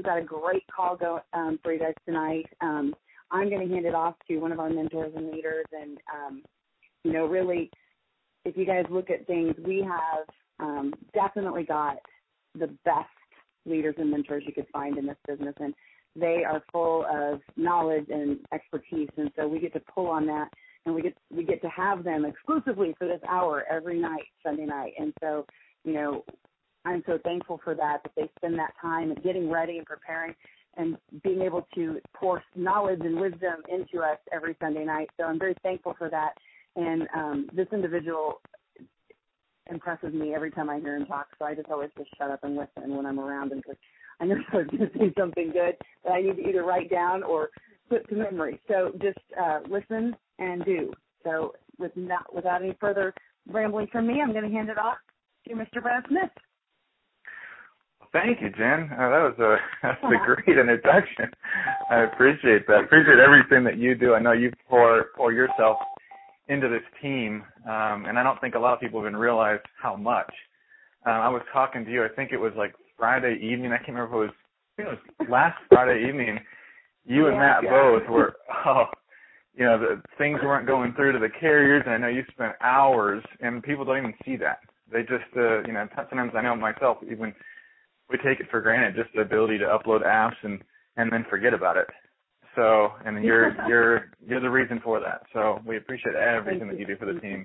got a great call for you guys tonight. I'm going to hand it off to one of our mentors and leaders. And, really, if you guys look at things, we have definitely got the best leaders and mentors you could find in this business. And they are full of knowledge and expertise. And so we get to pull on that, and we get to have them exclusively for this hour every night, Sunday night. And so, I'm so thankful for that they spend that time getting ready and preparing and being able to pour knowledge and wisdom into us every Sunday night. So I'm very thankful for that. And this individual impresses me every time I hear him talk. So I just always just shut up and listen when I'm around him, because I know I was going to say something good that I need to either write down or put to memory. So just listen and do. So without any further rambling from me, I'm going to hand it off to Mr. Brad Smith. Thank you, Jen. That's a great introduction. I appreciate that. Appreciate everything that you do. I know you pour yourself into this team, and I don't think a lot of people even realize how much. I was talking to you, I think it was like Friday evening. I can't remember if it was last Friday evening. You and Matt both were, the things weren't going through to the carriers, and I know you spent hours, and people don't even see that. They just, sometimes I know myself, even we take it for granted, just the ability to upload apps and then forget about it. So, and you're the reason for that. So we appreciate everything that you do for the team.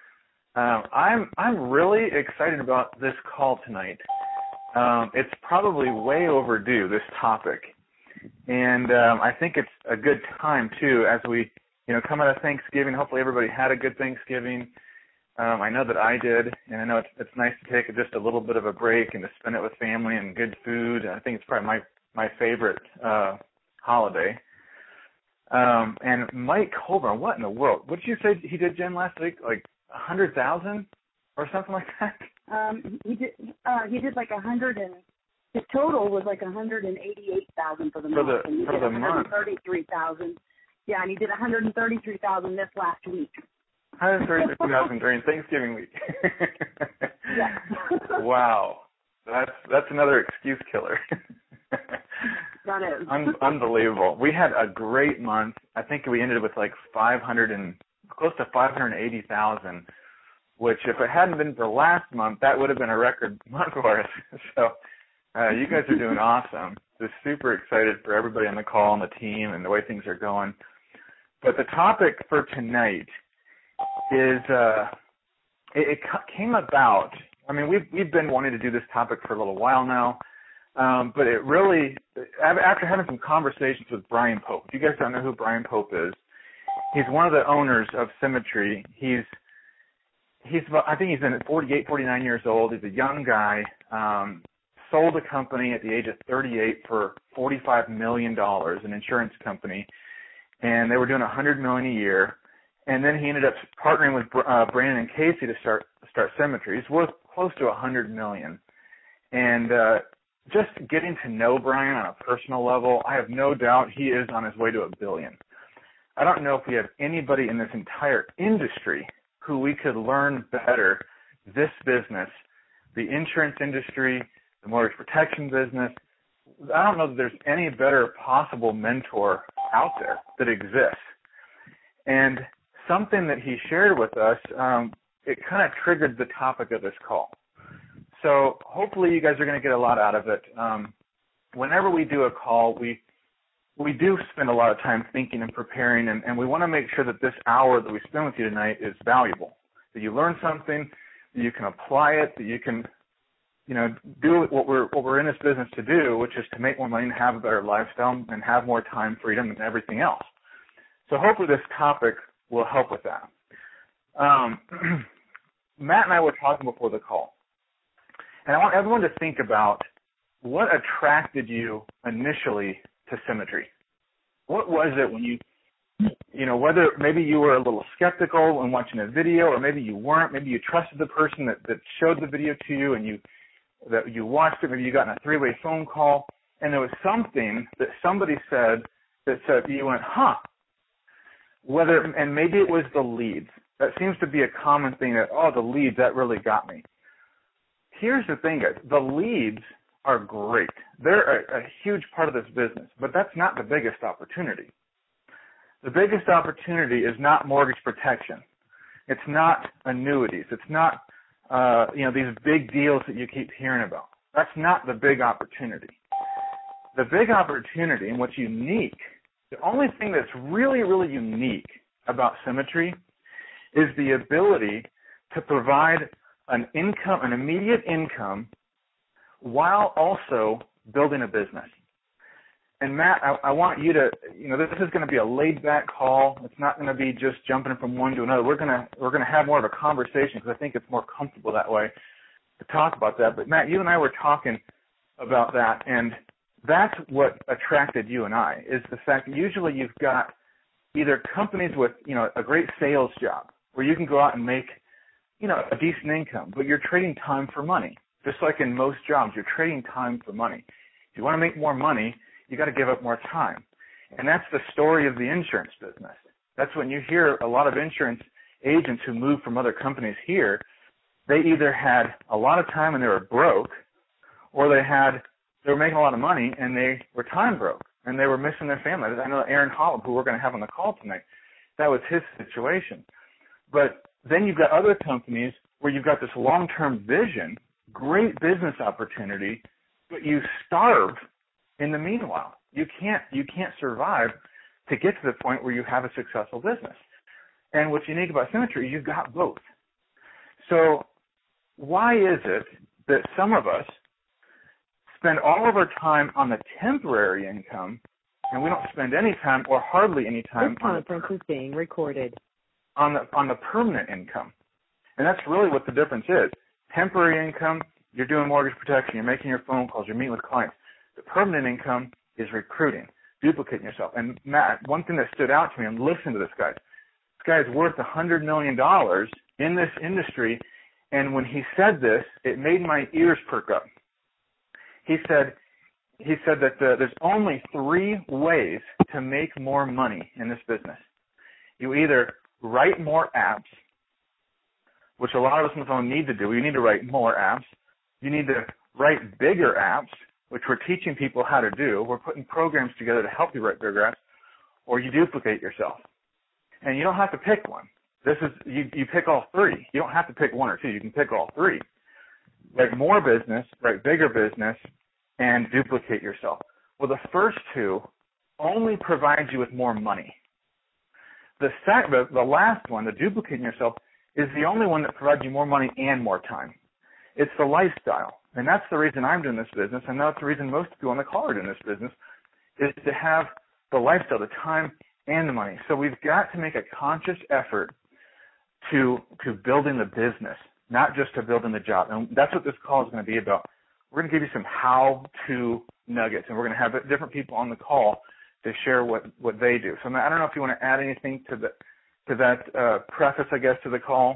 I'm really excited about this call tonight. It's probably way overdue, this topic, and I think it's a good time too as we come out of Thanksgiving. Hopefully everybody had a good Thanksgiving. I know that I did, and I know it's nice to take just a little bit of a break and to spend it with family and good food. I think it's probably my favorite holiday. And Mike Colburn, what in the world? What did you say he did, Jen, last week? Like 100,000 or something like that? He did like 100, and his total was like 188,000 for the month. For the month. 133,000. Yeah, and he did 133,000 this last week. 133,000 during Thanksgiving week. Yeah. Wow, that's another excuse killer. That is. Unbelievable. We had a great month. I think we ended with like close to 580,000, which if it hadn't been for last month, that would have been a record month for us. So you guys are doing awesome. Just super excited for everybody on the call and the team and the way things are going. But the topic for tonight is it came about. I mean, we've been wanting to do this topic for a little while now, but it really, after having some conversations with Brian Pope. If you guys don't know who Brian Pope is, he's one of the owners of Symmetry. He's I think he's 48, 49 years old. He's a young guy. Sold a company at the age of 38 for $45 million, an insurance company, and they were doing $100 million a year. And then he ended up partnering with Brandon and Casey to start Symmetry. It's worth close to $100 million. And just getting to know Brian on a personal level, I have no doubt he is on his way to $1 billion. I don't know if we have anybody in this entire industry who we could learn better this business, the insurance industry, the mortgage protection business. I don't know that there's any better possible mentor out there that exists. And something that he shared with us, it kind of triggered the topic of this call. So hopefully you guys are going to get a lot out of it. Whenever we do a call, we do spend a lot of time thinking and preparing, and we want to make sure that this hour that we spend with you tonight is valuable, that you learn something, that you can apply it, that you can, do what we're in this business to do, which is to make more money and have a better lifestyle and have more time freedom and everything else. So hopefully this topic will help with that. Matt and I were talking before the call, and I want everyone to think about what attracted you initially to Symmetry. What was it when whether maybe you were a little skeptical when watching a video, or maybe you weren't, maybe you trusted the person that showed the video to you and you watched it, maybe you got in a three-way phone call, and there was something that somebody said that you went, and maybe it was the leads. That seems to be a common thing that, the leads, that really got me. Here's the thing, guys. The leads are great. They're a huge part of this business, but that's not the biggest opportunity. The biggest opportunity is not mortgage protection. It's not annuities. It's not, these big deals that you keep hearing about. That's not the big opportunity. The big opportunity and what's unique, the only thing that's really, really unique about Symmetry is the ability to provide an immediate income while also building a business. And Matt, I want you to, this is going to be a laid-back call. It's not going to be just jumping from one to another. We're going to have more of a conversation because I think it's more comfortable that way to talk about that. But Matt, you and I were talking about that, and that's what attracted you and I, is the fact that usually you've got either companies with, a great sales job where you can go out and make, a decent income, but you're trading time for money. Just like in most jobs, you're trading time for money. If you want to make more money, you got to give up more time. And that's the story of the insurance business. That's when you hear a lot of insurance agents who move from other companies here, they either had a lot of time and they were broke, or they were making a lot of money and they were time broke and they were missing their family. I know Aaron Hollab, who we're going to have on the call tonight, that was his situation. But then you've got other companies where you've got this long-term vision, great business opportunity, but you starve in the meanwhile. You can't survive to get to the point where you have a successful business. And what's unique about Symmetry, you've got both. So why is it that some of us spend all of our time on the temporary income and we don't spend any time or hardly any time this conference is being recorded on the permanent income? And that's really what the difference is. Temporary income, you're doing mortgage protection, you're making your phone calls, you're meeting with clients. The permanent income is recruiting, duplicating yourself. And Matt, one thing that stood out to me, and listen to this guy. This guy is worth $100 million in this industry, and when he said this, it made my ears perk up. He said that there's only 3 ways to make more money in this business. You either write more apps, which a lot of us on the phone need to do. You need to write more apps. You need to write bigger apps, which we're teaching people how to do. We're putting programs together to help you write bigger apps, or you duplicate yourself. And you don't have to pick one. You pick all 3. You don't have to pick 1 or 2. You can pick all 3. Write more business, write bigger business, and duplicate yourself. Well, the first 2 only provide you with more money. The last one, the duplicating yourself, is the only one that provides you more money and more time. It's the lifestyle. And that's the reason I'm doing this business, and that's the reason most people on the call are doing this business, is to have the lifestyle, the time, and the money. So we've got to make a conscious effort to building the business, not just to building the job. And that's what this call is going to be about. We're going to give you some how-to nuggets, and we're going to have different people on the call to share what they do. So I don't know if you want to add anything to that preface, I guess, to the call.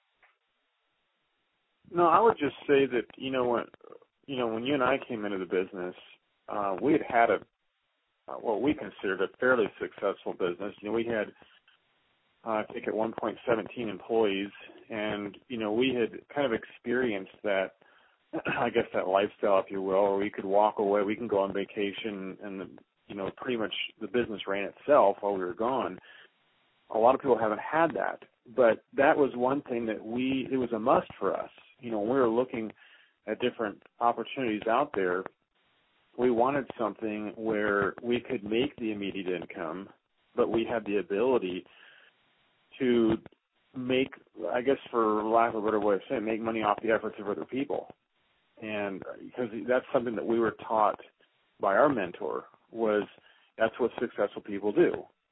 No, I would just say that when you and I came into the business, we had what we considered a fairly successful business. We had, I think, at one point 17 employees, and we had kind of experienced that, I guess, that lifestyle, if you will, where we could walk away, we can go on vacation, and pretty much the business ran itself while we were gone. A lot of people haven't had that, but that was one thing that it was a must for us. When we were looking at different opportunities out there, we wanted something where we could make the immediate income, but we had the ability to make, I guess, for lack of a better way of saying, make money off the efforts of other people. And because that's something that we were taught by our mentor, was that's what successful people do.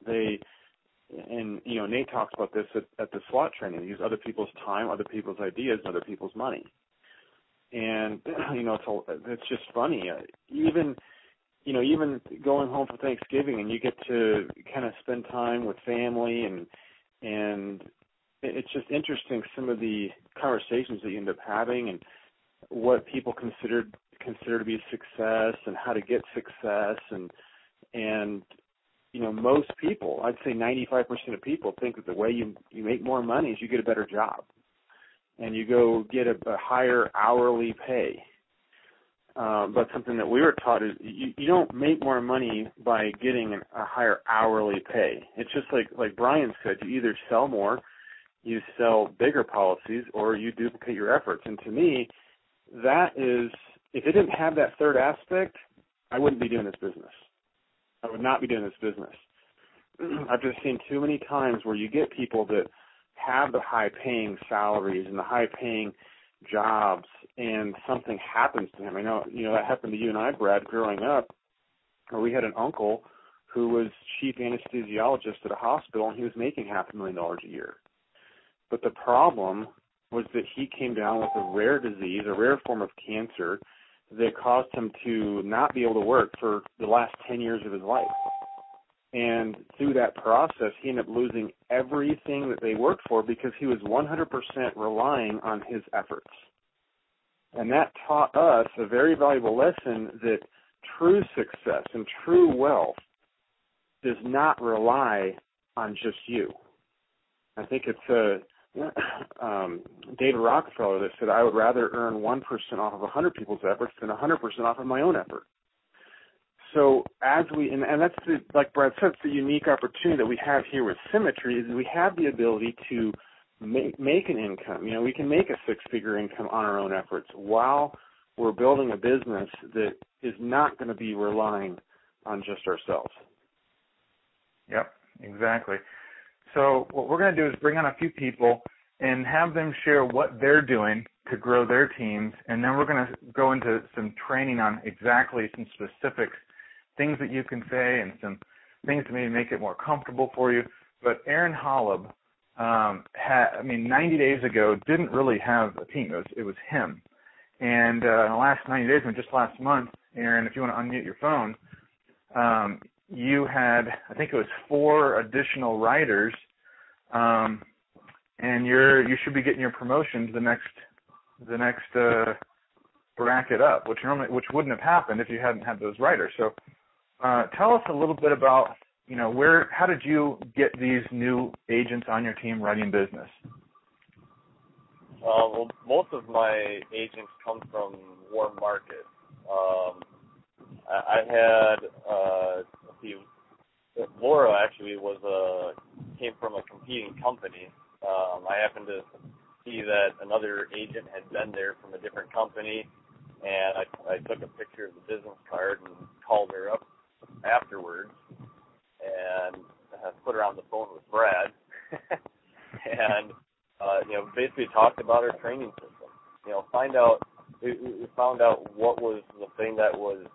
Nate talks about this at the SWAT training. They use other people's time, other people's ideas, and other people's money. And it's just funny. Even going home for Thanksgiving, and you get to kind of spend time with family, and it's just interesting some of the conversations that you end up having, and what people consider to be success, and how to get success, and most people, I'd say 95% of people, think that the way you make more money is you get a better job and you go get a higher hourly pay. but something that we were taught is you don't make more money by getting a higher hourly pay. It's just like Brian said, you either sell more, you sell bigger policies, or you duplicate your efforts. And to me, that is, if it didn't have that third aspect, I wouldn't be doing this business. I would not be doing this business. I've just seen too many times where you get people that have the high-paying salaries and the high-paying jobs, and something happens to him. I know, that happened to you and I, Brad, growing up, where we had an uncle who was chief anesthesiologist at a hospital, and he was making $500,000 a year. But the problem was that he came down with a rare disease, a rare form of cancer, that caused him to not be able to work for the last 10 years of his life. And through that process, he ended up losing everything that they worked for because he was 100% relying on his efforts. And that taught us a very valuable lesson that true success and true wealth does not rely on just you. I think it's David Rockefeller that said, I would rather earn 1% off of 100 people's efforts than 100% off of my own effort. So as and that's like Brad said, it's the unique opportunity that we have here with Symmetry is we have the ability to make an income. We can make a six-figure income on our own efforts while we're building a business that is not going to be relying on just ourselves. Yep, exactly. So what we're going to do is bring on a few people and have them share what they're doing to grow their teams, and then we're going to go into some training on exactly some specific things that you can say and some things to maybe make it more comfortable for you. But Aaron Holub, 90 days ago, didn't really have a team. It was him. And in the last 90 days, just last month, Aaron, if you want to unmute your phone, you had, I think it was 4 additional writers, and you should be getting your promotion to the next bracket up, which wouldn't have happened if you hadn't had those writers. So tell us a little bit about, how did you get these new agents on your team writing business? Well, most of my agents come from warm markets. I had Laura actually came from a competing company. I happened to see that another agent had been there from a different company, and I took a picture of the business card and called her up afterwards and put her on the phone with Brad and basically talked about her training system. We found out what was the thing that was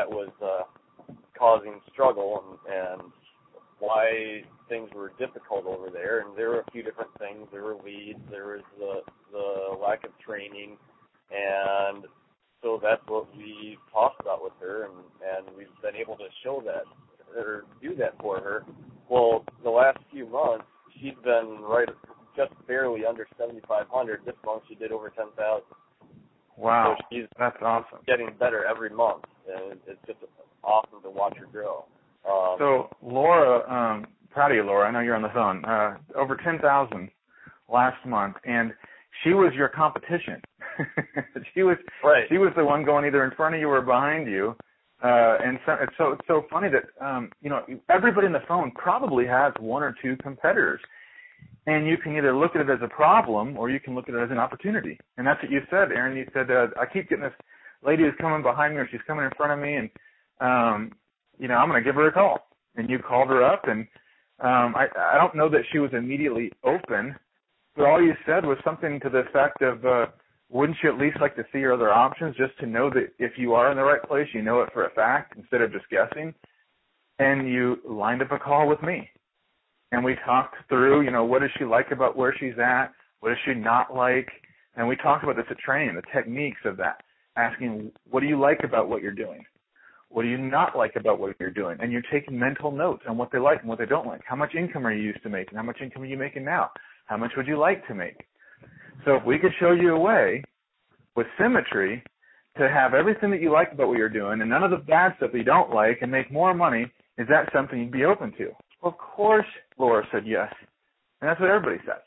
causing struggle and why things were difficult over there. And there were a few different things. There were leads. There was the lack of training, and so that's what we talked about with her, and we've been able to show that or do that for her. Well, the last few months, she's been just barely under 7,500. This month, she did over 10,000. Wow, so that's awesome. Getting better every month, and it's just awesome to watch her grow. So, Laura, proud of you, Laura. I know you're on the phone. Over 10,000 last month, and she was your competition. She was the one going either in front of you or behind you. And so it's so funny that everybody on the phone probably has 1 or 2 competitors, and you can either look at it as a problem or you can look at it as an opportunity. And that's what you said, Aaron. You said I keep getting this lady who's coming behind me or she's coming in front of me, and I'm going to give her a call. And you called her up, and I don't know that she was immediately open, but all you said was something to the effect of, wouldn't you at least like to see your other options just to know that if you are in the right place, you know it for a fact instead of just guessing? And you lined up a call with me. And we talked through, what does she like about where she's at? What does she not like? And we talked about this at training, the techniques of that, asking, what do you like about what you're doing? What do you not like about what you're doing? And you're taking mental notes on what they like and what they don't like. How much income are you used to making? How much income are you making now? How much would you like to make? So if we could show you a way with Symmetry to have everything that you like about what you're doing and none of the bad stuff that you don't like and make more money, is that something you'd be open to? Well, of course, Laura said yes. And that's what everybody says.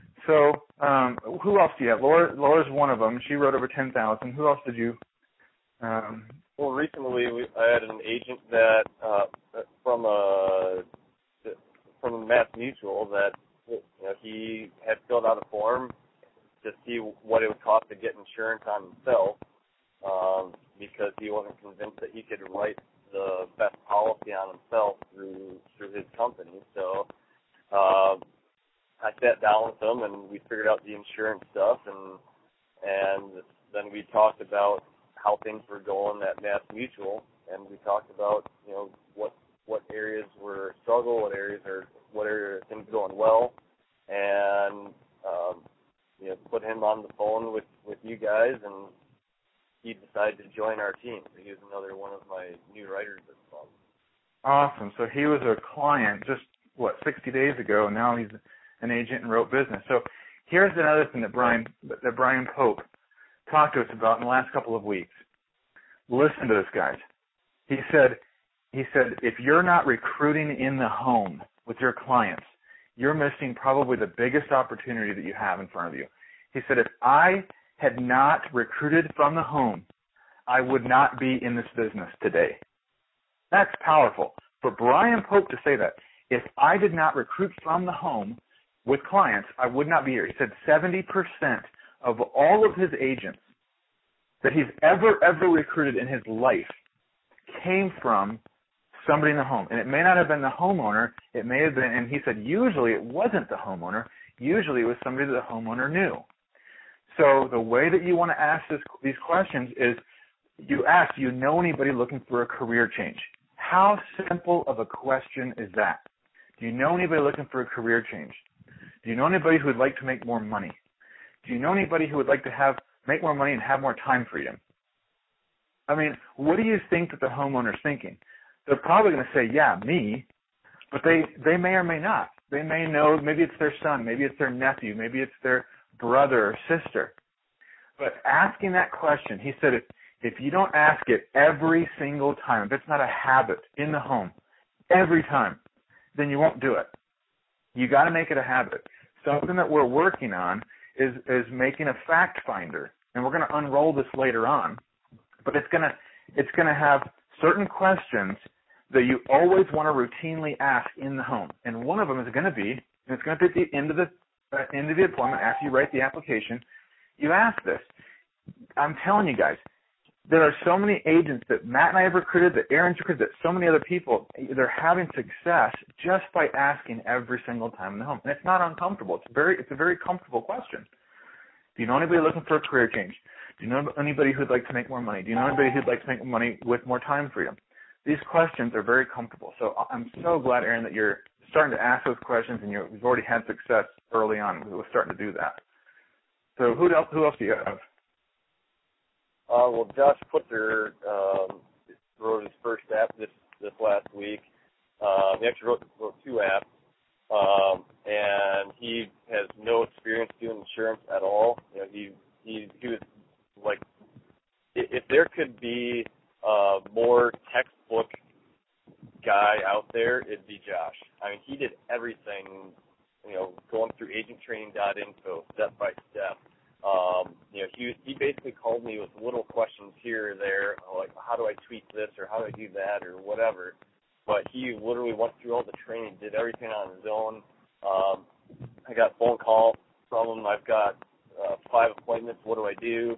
So who else do you have? Laura's one of them. She wrote over 10,000. Who else did you Well, recently I had an agent that from Mass Mutual that he had filled out a form to see what it would cost to get insurance on himself because he wasn't convinced that he could write the best policy on himself through his company. So I sat down with him and we figured out the insurance stuff, and then we talked about how things were going at Mass Mutual, and we talked about what areas were a struggle, what areas are things going well, and put him on the phone with you guys, and he decided to join our team. He was another one of my new writers this month. Awesome. So he was a client just 60 days ago, and now he's an agent and wrote business. So here's another thing that Brian Pope talked to us about in the last couple of weeks. Listen to this, guys. He said, if you're not recruiting in the home with your clients, you're missing probably the biggest opportunity that you have in front of you. He said, if I had not recruited from the home, I would not be in this business today. That's powerful. For Brian Pope to say that, if I did not recruit from the home with clients, I would not be here. He said 70% of all of his agents that he's ever recruited in his life came from somebody in the home. And it may not have been the homeowner. It may have been, and he said usually it wasn't the homeowner. Usually it was somebody that the homeowner knew. So the way that you want to ask these questions is you ask, do you know anybody looking for a career change? How simple of a question is that? Do you know anybody looking for a career change? Do you know anybody who would like to make more money? Do you know anybody who would like to make more money and have more time freedom? I mean, what do you think that the homeowner's thinking? They're probably going to say, yeah, me, but they may or may not. They may know, maybe it's their son, maybe it's their nephew, maybe it's their brother or sister. But asking that question, he said, if you don't ask it every single time, if it's not a habit in the home, every time, then you won't do it. You got to make it a habit. Something that we're working on is making a fact finder, and we're going to unroll this later on. But it's going to have certain questions that you always want to routinely ask in the home, and one of them is going to be, and it's going to be at the end of the appointment after you write the application. You ask this. I'm telling you guys, there are so many agents that Matt and I have recruited, that Aaron's recruited, that so many other people, they're having success just by asking every single time in the home. And it's not uncomfortable. It's a very comfortable question. Do you know anybody looking for a career change? Do you know anybody who'd like to make more money? Do you know anybody who'd like to make money with more time freedom? These questions are very comfortable. So I'm so glad, Aaron, that you're starting to ask those questions, and you've already had success early on. We're starting to do that. So who else do you have? Well, Josh Putzer wrote his first app this last week. He actually wrote two apps, and he has no experience doing insurance at all. He was like, if there could be a more textbook guy out there, it'd be Josh. I mean, he did everything, going through agenttraining.info step by step. He basically called me with little questions here or there, like how do I tweak this or how do I do that or whatever. But he literally went through all the training, did everything on his own. I got a phone call from him. I've got 5 appointments. What do I do?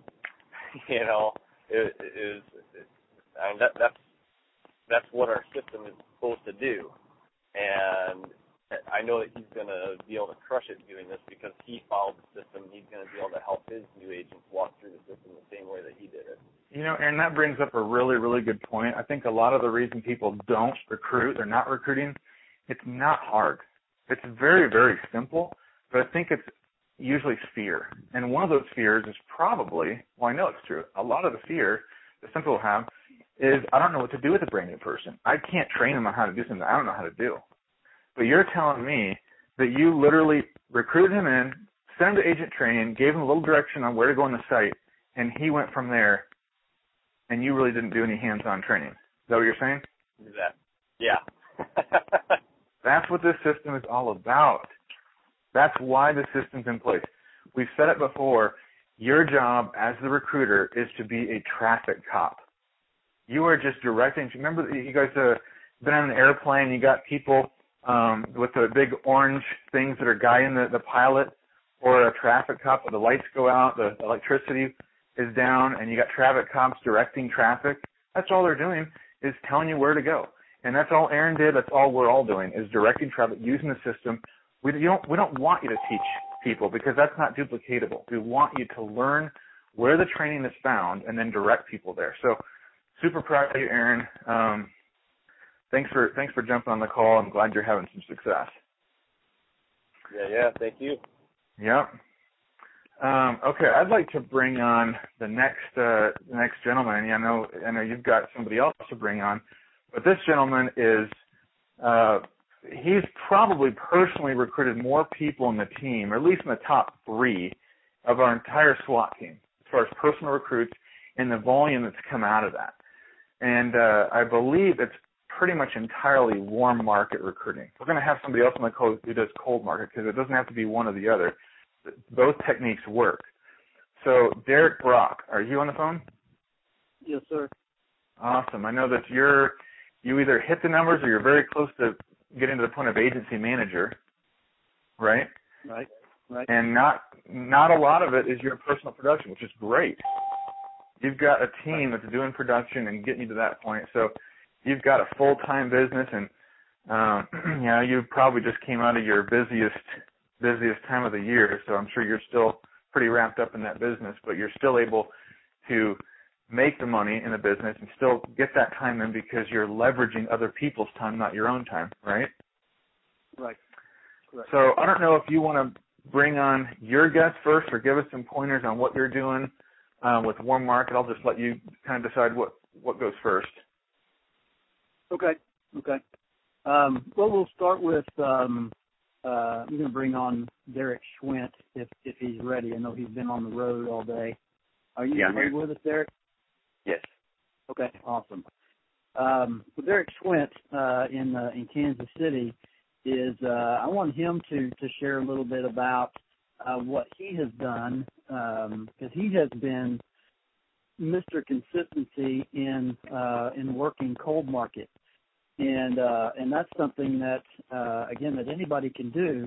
That's what our system is supposed to do. And I know that he's going to be able to crush it doing this because he followed the system. He's going to be able to help his new agents walk through the system the same way that he did it. Aaron, that brings up a really, really good point. I think a lot of the reason people don't recruit, they're not recruiting, it's not hard. It's very, very simple, but I think it's usually fear. And one of those fears is probably, well, I know it's true, a lot of the fear that some people have is I don't know what to do with a brand new person. I can't train them on how to do something I don't know how to do. But you're telling me that you literally recruited him in, sent him to agent training, gave him a little direction on where to go on the site, and he went from there, and you really didn't do any hands-on training. Is that what you're saying? Yeah. That's what this system is all about. That's why the system's in place. We've said it before. Your job as the recruiter is to be a traffic cop. You are just directing. Remember, you guys have been on an airplane. You got people with the big orange things that are guiding the pilot, or a traffic cop where the lights go out, the electricity is down, and you got traffic cops directing traffic. That's all they're doing, is telling you where to go. And that's all Aaron did. That's all we're all doing, is directing traffic, using the system. We don't want you to teach people, because that's not duplicatable. We want you to learn where the training is found and then direct people there. So super proud of you, Aaron. Thanks for jumping on the call. I'm glad you're having some success. Yeah, thank you. Yep. Okay, I'd like to bring on the next gentleman. I know you've got somebody else to bring on, but this gentleman is he's probably personally recruited more people in the team, or at least in the top 3 of our entire SWAT team, as far as personal recruits and the volume that's come out of that. And I believe it's pretty much entirely warm market recruiting. We're going to have somebody else on the call who does cold market, because it doesn't have to be one or the other. Both techniques work. So, Derek Brock, are you on the phone? Yes, sir. Awesome. I know that you either hit the numbers or you're very close to getting to the point of agency manager, right? Right. And not a lot of it is your personal production, which is great. You've got a team that's doing production and getting you to that point. So you've got a full-time business, and you probably just came out of your busiest time of the year, so I'm sure you're still pretty wrapped up in that business, but you're still able to make the money in the business and still get that time in, because you're leveraging other people's time, not your own time, right? Right. Correct. So I don't know if you want to bring on your guest first, or give us some pointers on what you're doing with warm market. I'll just let you kind of decide what goes first. Okay. Well, we'll start with I'm going to bring on Derek Schwint if he's ready. I know he's been on the road all day. Are you with us, Derek? Yes. Okay, awesome. Well, Derek Schwint in Kansas City is I want him to share a little bit about what he has done, because he has been Mr. Consistency in working cold market. And that's something that again, that anybody can do.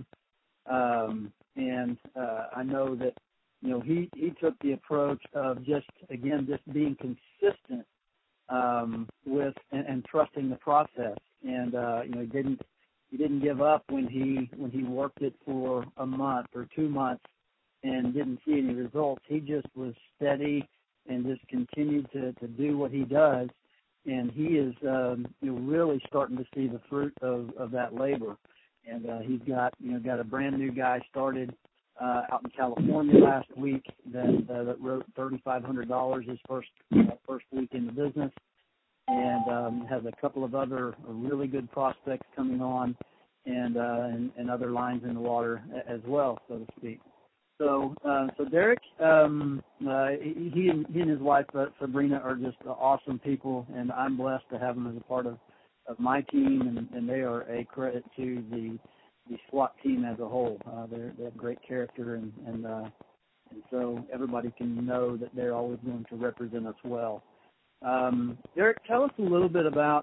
I know that he took the approach of just being consistent with and trusting the process. And he didn't give up when he worked it for a month or 2 months and didn't see any results. He just was steady and just continued to do what he does. And he is really starting to see the fruit of that labor. And he's got a brand new guy started out in California last week that wrote $3,500 his first week in the business, and has a couple of other really good prospects coming on, and other lines in the water as well, so to speak. So Derek, he and his wife Sabrina are just awesome people, and I'm blessed to have them as a part of my team, and they are a credit to the SWAT team as a whole. They have great character, and so everybody can know that they're always going to represent us well. Derek, tell us a little bit about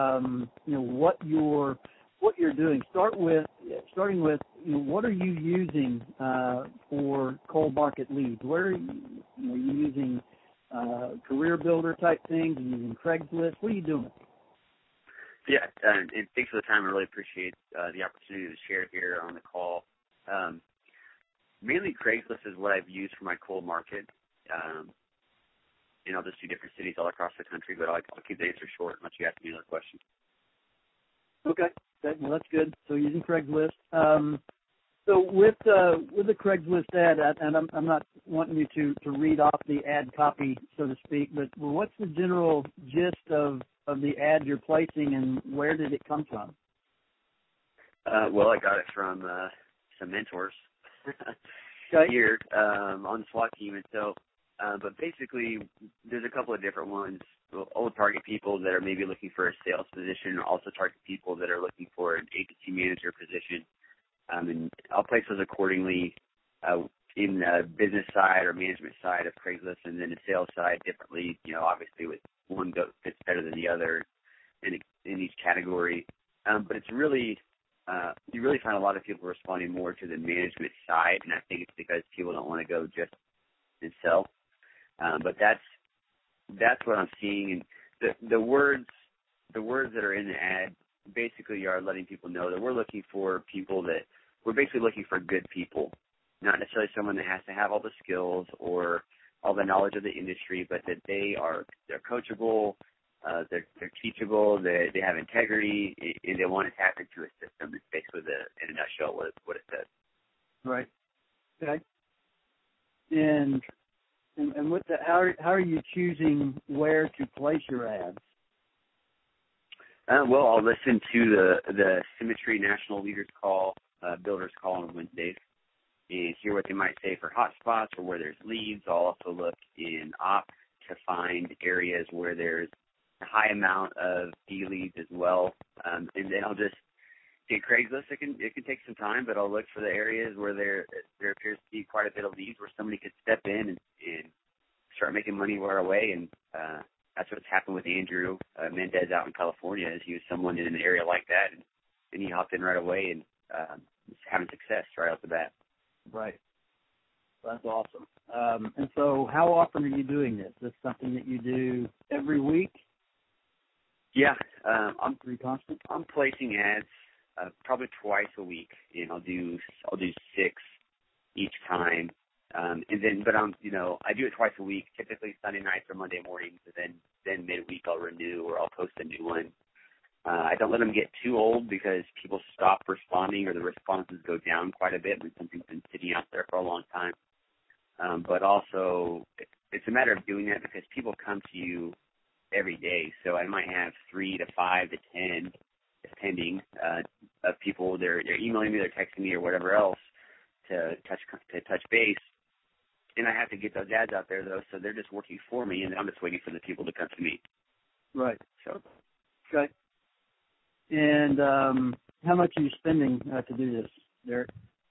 what you're doing. Starting with what are you using for cold market leads? Where are you using career builder type things? Are you using Craigslist? What are you doing? Yeah, and thanks for the time. I really appreciate the opportunity to share here on the call. Mainly Craigslist is what I've used for my cold market. I'll just do different cities all across the country, but I'll keep the answer short unless you ask me another question. Okay. Well, that's good. So using Craigslist. So with the Craigslist ad, and I'm not wanting you to read off the ad copy, so to speak, but what's the general gist of the ad you're placing, and where did it come from? Well, I got it from some mentors here on the SWAT team, and so. But basically, there's a couple of different ones. I'll target people that are maybe looking for a sales position, also target people that are looking for an agency manager position. And I'll place those accordingly in the business side or management side of Craigslist, and then the sales side differently, obviously with one fits better than the other in each category. But it's really you really find a lot of people responding more to the management side, and I think it's because people don't want to go just and sell. But that's what I'm seeing. And the words that are in the ad basically are letting people know that we're looking for basically looking for good people, not necessarily someone that has to have all the skills or all the knowledge of the industry, but that they're coachable, they're teachable, they have integrity, and they want to tap into a system. It's basically in a nutshell what it says. Right. Okay. And with that, how are you choosing where to place your ads? Well, I'll listen to the Symmetry National Leaders Call, Builders Call on Wednesdays, and hear what they might say for hotspots or where there's leads. I'll also look in Opt to find areas where there's a high amount of D-leads as well, and then I'll just get Craigslist. It can take some time, but I'll look for the areas where there appears to be quite a bit of leads where somebody could step in and start making money right away. And that's what's happened with Andrew Mendez out in California. Is he was someone in an area like that, and he hopped in right away and is having success right off the bat. Right. That's awesome. And so how often are you doing this? Is this something that you do every week? Yeah. I'm pretty constant. I'm placing ads probably twice a week, and I'll do 6 each time. And then, but I do it twice a week, typically Sunday nights or Monday mornings, and then midweek I'll renew or I'll post a new one. I don't let them get too old because people stop responding or the responses go down quite a bit when something's been sitting out there for a long time. But also, it's a matter of doing that because people come to you every day. So I might have 3 to 5 to 10, depending, of people. They're emailing me, they're texting me, or whatever else to touch base. And I have to get those ads out there, though, so they're just working for me, and I'm just waiting for the people to come to me. Right. So. Okay. And how much are you spending to do this, Derek?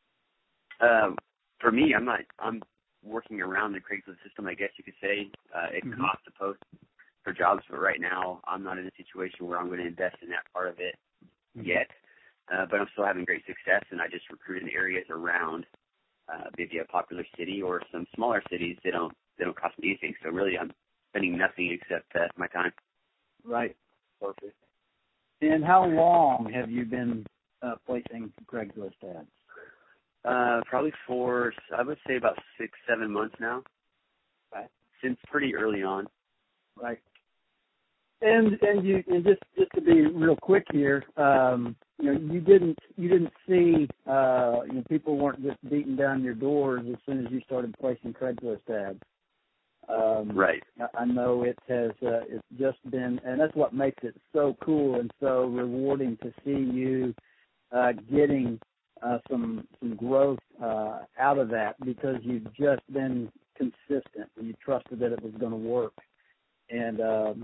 For me, I'm working around the Craigslist system, I guess you could say. It costs to post for jobs, but right now I'm not in a situation where I'm going to invest in that part of it yet. But I'm still having great success, and I just recruit in areas around maybe a popular city or some smaller cities. They don't cost me anything. So really, I'm spending nothing except my time. Right. Perfect. And how long have you been placing Craigslist ads? Probably for, I would say, about 6-7 months now. Right. Since pretty early on. Right. And just to be real quick here, you didn't see people weren't just beating down your doors as soon as you started placing Craigslist ads. Right. I know it has. It's just been, and that's what makes it so cool and so rewarding to see you getting some growth out of that, because you've just been consistent and you trusted that it was going to work. And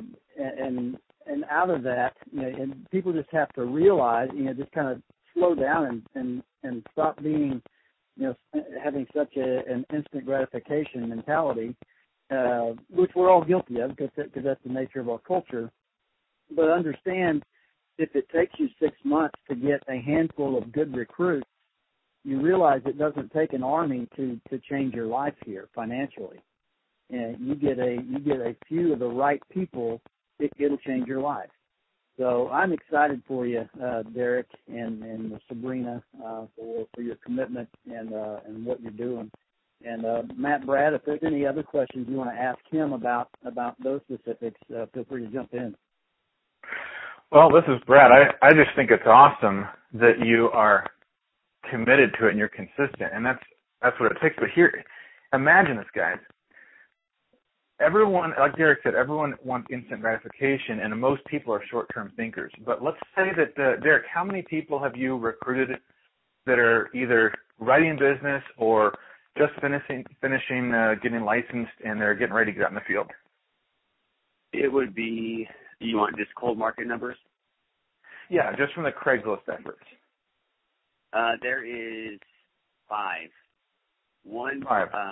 out of that, and people just have to realize, just kind of slow down and stop being, having such an instant gratification mentality, which we're all guilty of because that's the nature of our culture. But understand, if it takes you 6 months to get a handful of good recruits, you realize it doesn't take an army to change your life here financially. And you get a few of the right people, it'll change your life. So I'm excited for you, Derek and Sabrina, for your commitment and what you're doing. And Matt, Brad, if there's any other questions you want to ask him about those specifics, feel free to jump in. Well, this is Brad. I just think it's awesome that you are committed to it and you're consistent, and that's what it takes. But here, imagine this, guys. Everyone, like Derek said, everyone wants instant gratification, and most people are short-term thinkers. But let's say that, Derek, how many people have you recruited that are either writing business or just finishing getting licensed, and they're getting ready to get out in the field? It would be, you want just cold market numbers? Yeah, just from the Craigslist efforts. There is 5. One. 5.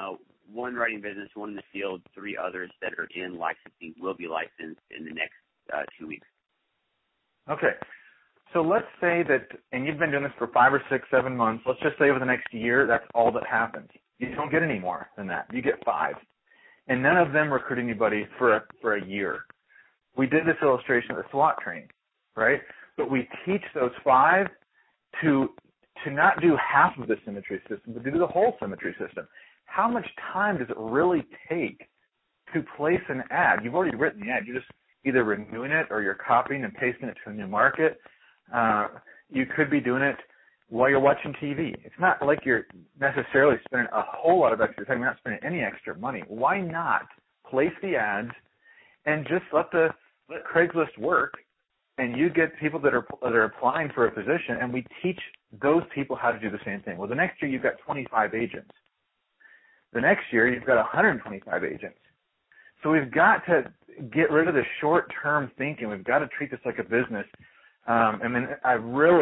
one writing business, one in the field, 3 others that are in licensing will be licensed in the next 2 weeks. Okay. So let's say that, and you've been doing this for 5 or 6, 7 months. Let's just say over the next year, that's all that happens. You don't get any more than that. You get 5. And none of them recruit anybody for a year. We did this illustration at the SWAT training, right? But we teach those 5 to not do half of the symmetry system, but to do the whole symmetry system. How much time does it really take to place an ad? You've already written the ad. You're just either renewing it or you're copying and pasting it to a new market. You could be doing it while you're watching TV. It's not like you're necessarily spending a whole lot of extra time. You're not spending any extra money. Why not place the ads and just let Craigslist work, and you get people that are applying for a position, and we teach those people how to do the same thing. Well, the next year you've got 25 agents. The next year you've got 125 agents. So we've got to get rid of the short-term thinking. We've got to treat this like a business. I mean, I've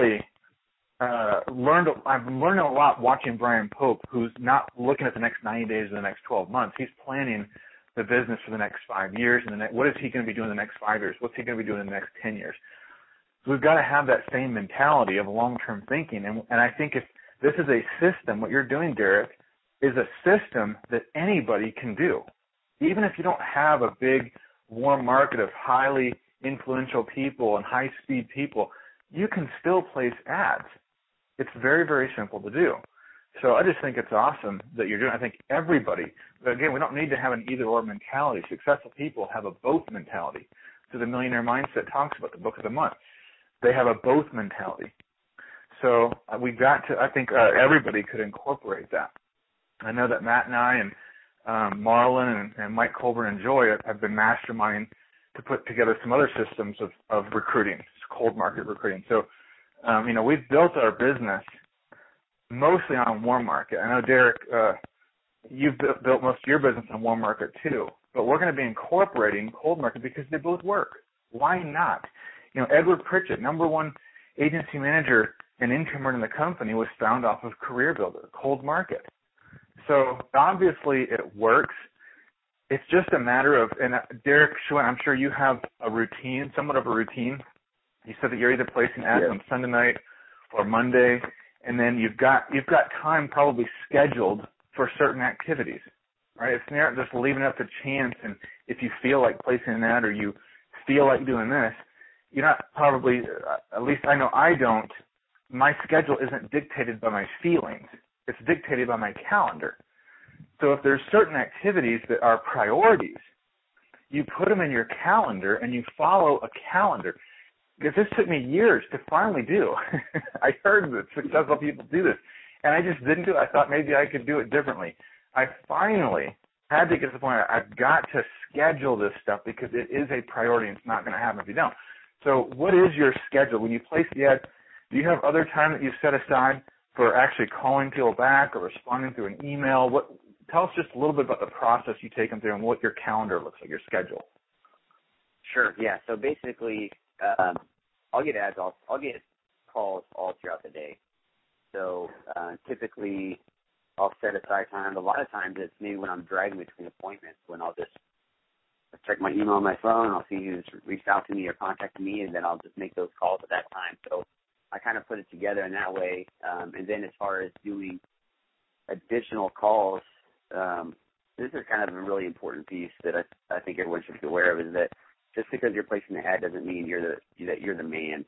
learned a lot watching Brian Pope, who's not looking at the next 90 days or the next 12 months. He's planning the business for the next 5 years, and what is he going to be doing in the next 5 years? What's he going to be doing in the next 10 years? So we've got to have that same mentality of long-term thinking. And I think if this is a system, what you're doing, Derek, is a system that anybody can do. Even if you don't have a big, warm market of highly influential people and high-speed people, you can still place ads. It's very, very simple to do. So I just think it's awesome that you're doing it. I think everybody, but again, we don't need to have an either-or mentality. Successful people have a both mentality. So the Millionaire Mindset talks about the book of the month. They have a both mentality. So we've got to, I think everybody could incorporate that. I know that Matt and I and Marlon and Mike Colburn and Joy have been masterminding to put together some other systems of recruiting, cold market recruiting. So, we've built our business mostly on warm market. I know, Derek, you've built most of your business on warm market too, but we're going to be incorporating cold market because they both work. Why not? Edward Pritchett, number 1 agency manager and income earner in the company, was found off of Career Builder, cold market. So obviously it works. It's just a matter of, and Derek, I'm sure you have a routine, somewhat of a routine. You said that you're either placing ads on Sunday night or Monday, and then you've got time probably scheduled for certain activities, right? It's not just leaving it up to chance, and if you feel like placing an ad or you feel like doing this, you're not probably, at least I know I don't, my schedule isn't dictated by my feelings. It's dictated by my calendar. So if there's certain activities that are priorities, you put them in your calendar and you follow a calendar. Because this took me years to finally do. I heard that successful people do this, and I just didn't do it. I thought maybe I could do it differently. I finally had to get to the point where I've got to schedule this stuff because it is a priority and it's not going to happen if you don't. So what is your schedule? When you place the ad, do you have other time that you set aside for actually calling people back or responding through an email? Tell us just a little bit about the process you take them through and what your calendar looks like, your schedule. Sure. Yeah. So basically, I'll get ads. I'll get calls all throughout the day. So typically, I'll set aside time. A lot of times, it's maybe when I'm driving between appointments, when I'll just check my email on my phone. I'll see who's reached out to me or contacted me, and then I'll just make those calls at that time. So I kind of put it together in that way. And then as far as doing additional calls, this is kind of a really important piece that I think everyone should be aware of, is that just because you're placing the ad doesn't mean that you're the man,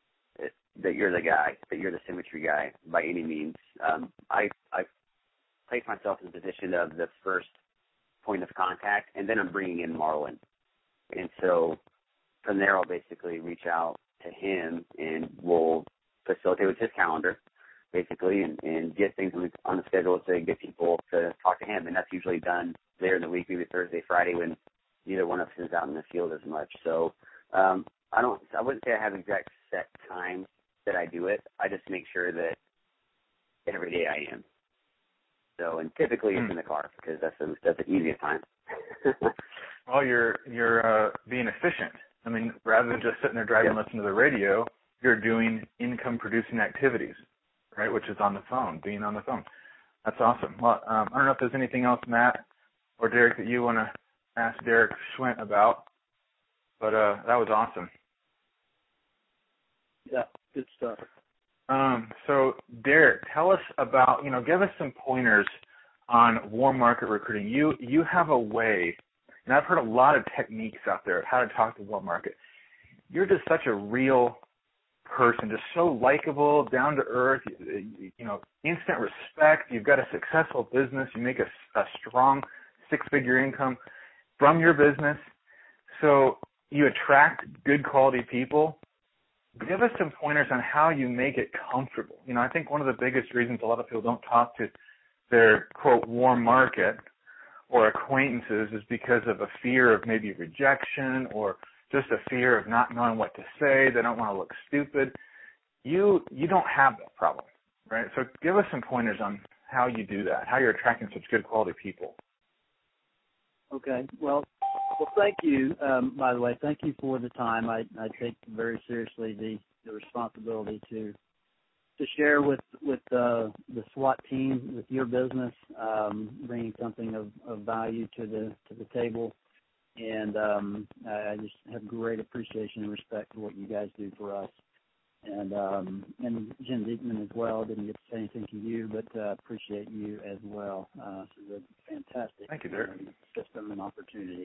that you're the guy, that you're the symmetry guy by any means. I place myself in the position of the first point of contact, and then I'm bringing in Marlon. And so from there, I'll basically reach out to him, and we'll facilitate with his calendar, basically, and get things on the schedule to get people to talk to him. And that's usually done later in the week, maybe Thursday, Friday, when neither one of us is out in the field as much. So I wouldn't say I have exact set times that I do it. I just make sure that every day I am. So, and typically it's in the car because that's the easiest time. Well, you're being efficient. I mean, rather than just sitting there driving and listening to the radio, you're doing income-producing activities, right, which is on the phone, being on the phone. That's awesome. Well, I don't know if there's anything else, Matt or Derek, that you want to ask Derek Schwint about, but that was awesome. Yeah, good stuff. So, Derek, tell us about, give us some pointers on warm market recruiting. You have a way, and I've heard a lot of techniques out there of how to talk to warm market. You're just such a real person, just so likable, down to earth, instant respect. You've got a successful business. You make a strong six-figure income from your business. So you attract good quality people. Give us some pointers on how you make it comfortable. I think one of the biggest reasons a lot of people don't talk to their, quote, warm market or acquaintances is because of a fear of maybe rejection or just a fear of not knowing what to say. They don't want to look stupid. You don't have that problem, right? So give us some pointers on how you do that, how you're attracting such good quality people. Okay. Well, thank you, by the way. Thank you for the time. I take very seriously the responsibility to share with the SWAT team, with your business, bringing something of value to the table. And I just have great appreciation and respect for what you guys do for us. And Jim Diekman as well. Didn't get to say anything to you, but appreciate you as well. It's a fantastic Thank you, Derek. System and opportunity.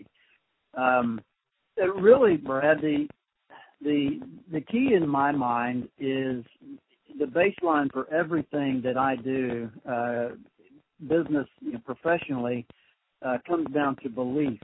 Really, Brad, the key in my mind is the baseline for everything that I do, business, professionally, comes down to belief.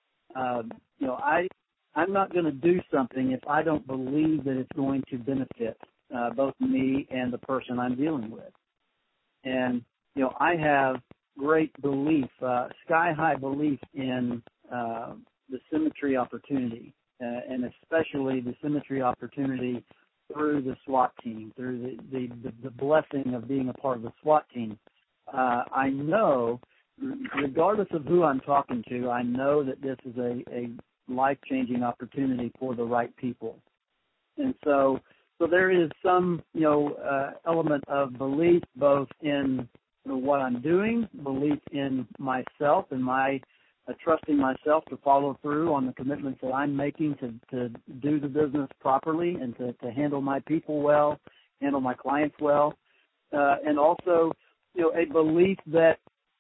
I'm not going to do something if I don't believe that it's going to benefit both me and the person I'm dealing with. And, I have great belief, sky-high belief in the symmetry opportunity, and especially the symmetry opportunity through the SWAT team, through the blessing of being a part of the SWAT team. I know, regardless of who I'm talking to, I know that this is a life-changing opportunity for the right people. And so there is some, element of belief both in what I'm doing, belief in myself and my trusting myself to follow through on the commitments that I'm making to do the business properly and to handle my people well, handle my clients well, and also, a belief that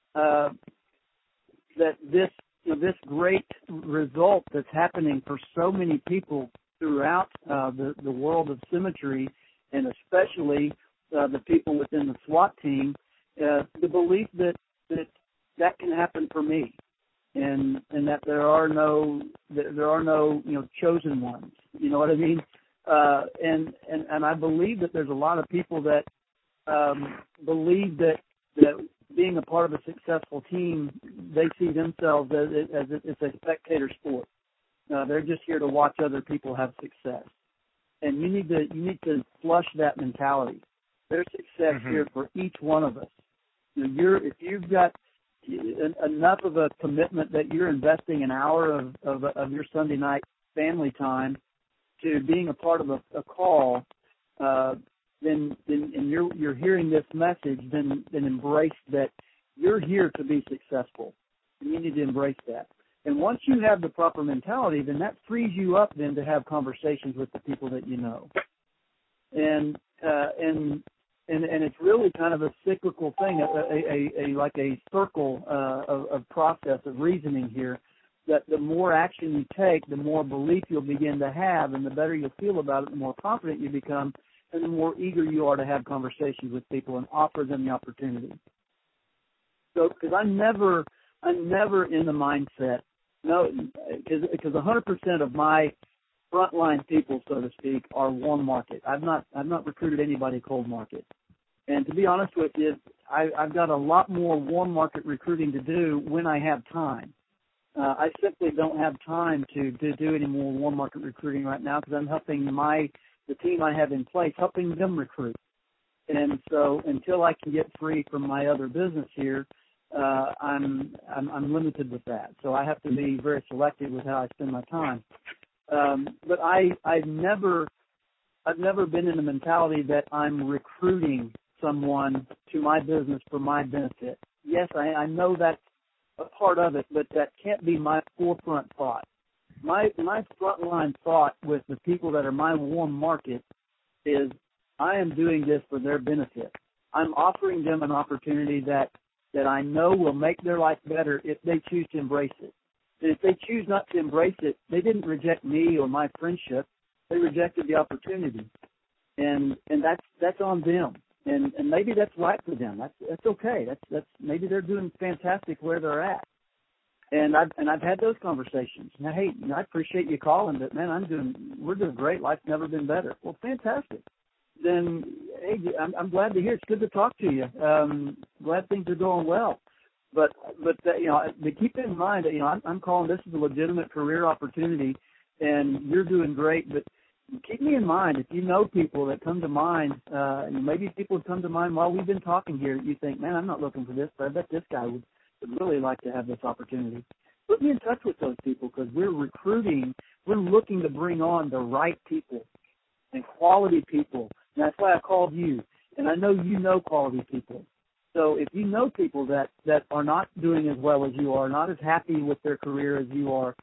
this great result that's happening for so many people throughout the world of symmetry, and especially the people within the SWAT team, the belief that can happen for me, and that there are no chosen ones. You know what I mean? And I believe that there's a lot of people that believe that being a part of a successful team, they see themselves as it's a spectator sport. They're just here to watch other people have success, and you need to flush that mentality. There's success here for each one of us. If you've got enough of a commitment that you're investing an hour of your Sunday night family time to being a part of a call, then you're hearing this message, then embrace that you're here to be successful. And you need to embrace that. And once you have the proper mentality, then that frees you up then to have conversations with the people that you know. And it's really kind of a cyclical thing, like a circle of process of reasoning here, that the more action you take, the more belief you'll begin to have, and the better you'll feel about it, the more confident you become, and the more eager you are to have conversations with people and offer them the opportunity. So, because I'm never in the mindset, because 100% of my frontline people, so to speak, are warm market. I've not recruited anybody cold market. And to be honest with you, I've got a lot more warm market recruiting to do when I have time. I simply don't have time to do any more warm market recruiting right now because I'm helping the team I have in place, helping them recruit. And so until I can get free from my other business here, I'm limited with that. So I have to be very selective with how I spend my time. But I've never been in the mentality that I'm recruiting someone to my business for my benefit. Yes, I know that's a part of it, but that can't be my forefront thought. My frontline thought with the people that are my warm market is I am doing this for their benefit. I'm offering them an opportunity that I know will make their life better if they choose to embrace it. And if they choose not to embrace it, they didn't reject me or my friendship. They rejected the opportunity. And that's on them. And maybe that's right for them. That's okay. That's maybe they're doing fantastic where they're at. And I've had those conversations. Now, hey, I appreciate you calling, but man, we're doing great. Life's never been better. Well, fantastic. Then, hey, I'm glad to hear. It's good to talk to you. Glad things are going well. But keep in mind that I'm calling this is a legitimate career opportunity, and you're doing great. But keep me in mind if you know people that come to mind. Maybe people have come to mind while we've been talking here. You think, man, I'm not looking for this, but I bet this guy would really like to have this opportunity. Put me in touch with those people because we're recruiting. We're looking to bring on the right people and quality people. And that's why I called you. And I know you know quality people. So if you know people that are not doing as well as you are, not as happy with their career as you are,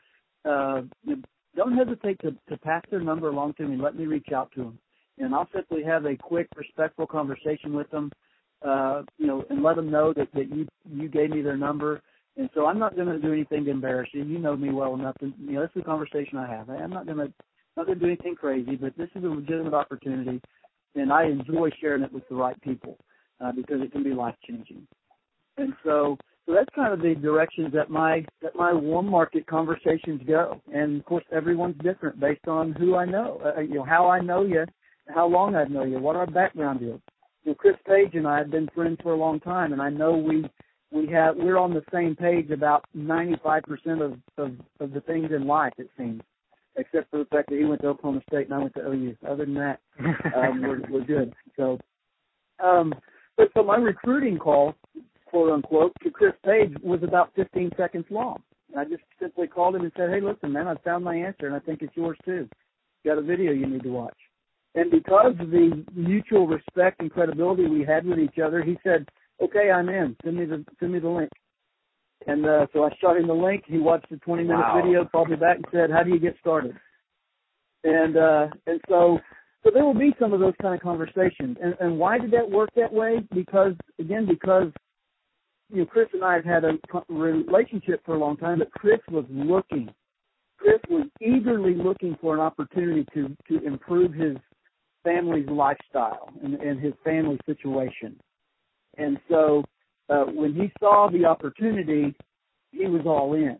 don't hesitate to pass their number along to me and let me reach out to them. And I'll simply have a quick, respectful conversation with them, and let them know that you gave me their number. And so I'm not going to do anything to embarrass you. You know me well enough. And, this is a conversation I have. I'm not going to do anything crazy, but this is a legitimate opportunity, and I enjoy sharing it with the right people because it can be life-changing. And so that's kind of the directions that my warm market conversations go. And, of course, everyone's different based on who I know, how I know you, how long I know you, what our background is. Chris Page and I have been friends for a long time, and I know we're on the same page about 95% of the things in life, it seems, except for the fact that he went to Oklahoma State and I went to OU. Other than that, we're good. So, so my recruiting call, quote unquote, to Chris Page was about 15 seconds long. I just simply called him and said, "Hey, listen, man, I found my answer, and I think it's yours too. Got a video you need to watch." And because of the mutual respect and credibility we had with each other, he said, "Okay, I'm in. Send me the link." And so I shot him the link. He watched the 20-minute video, called me back and said, "How do you get started?" And so there will be some of those kind of conversations. And why did that work that way? Because Chris and I have had a relationship for a long time, but Chris was eagerly looking for an opportunity to improve his family's lifestyle and his family situation. And so when he saw the opportunity, he was all in.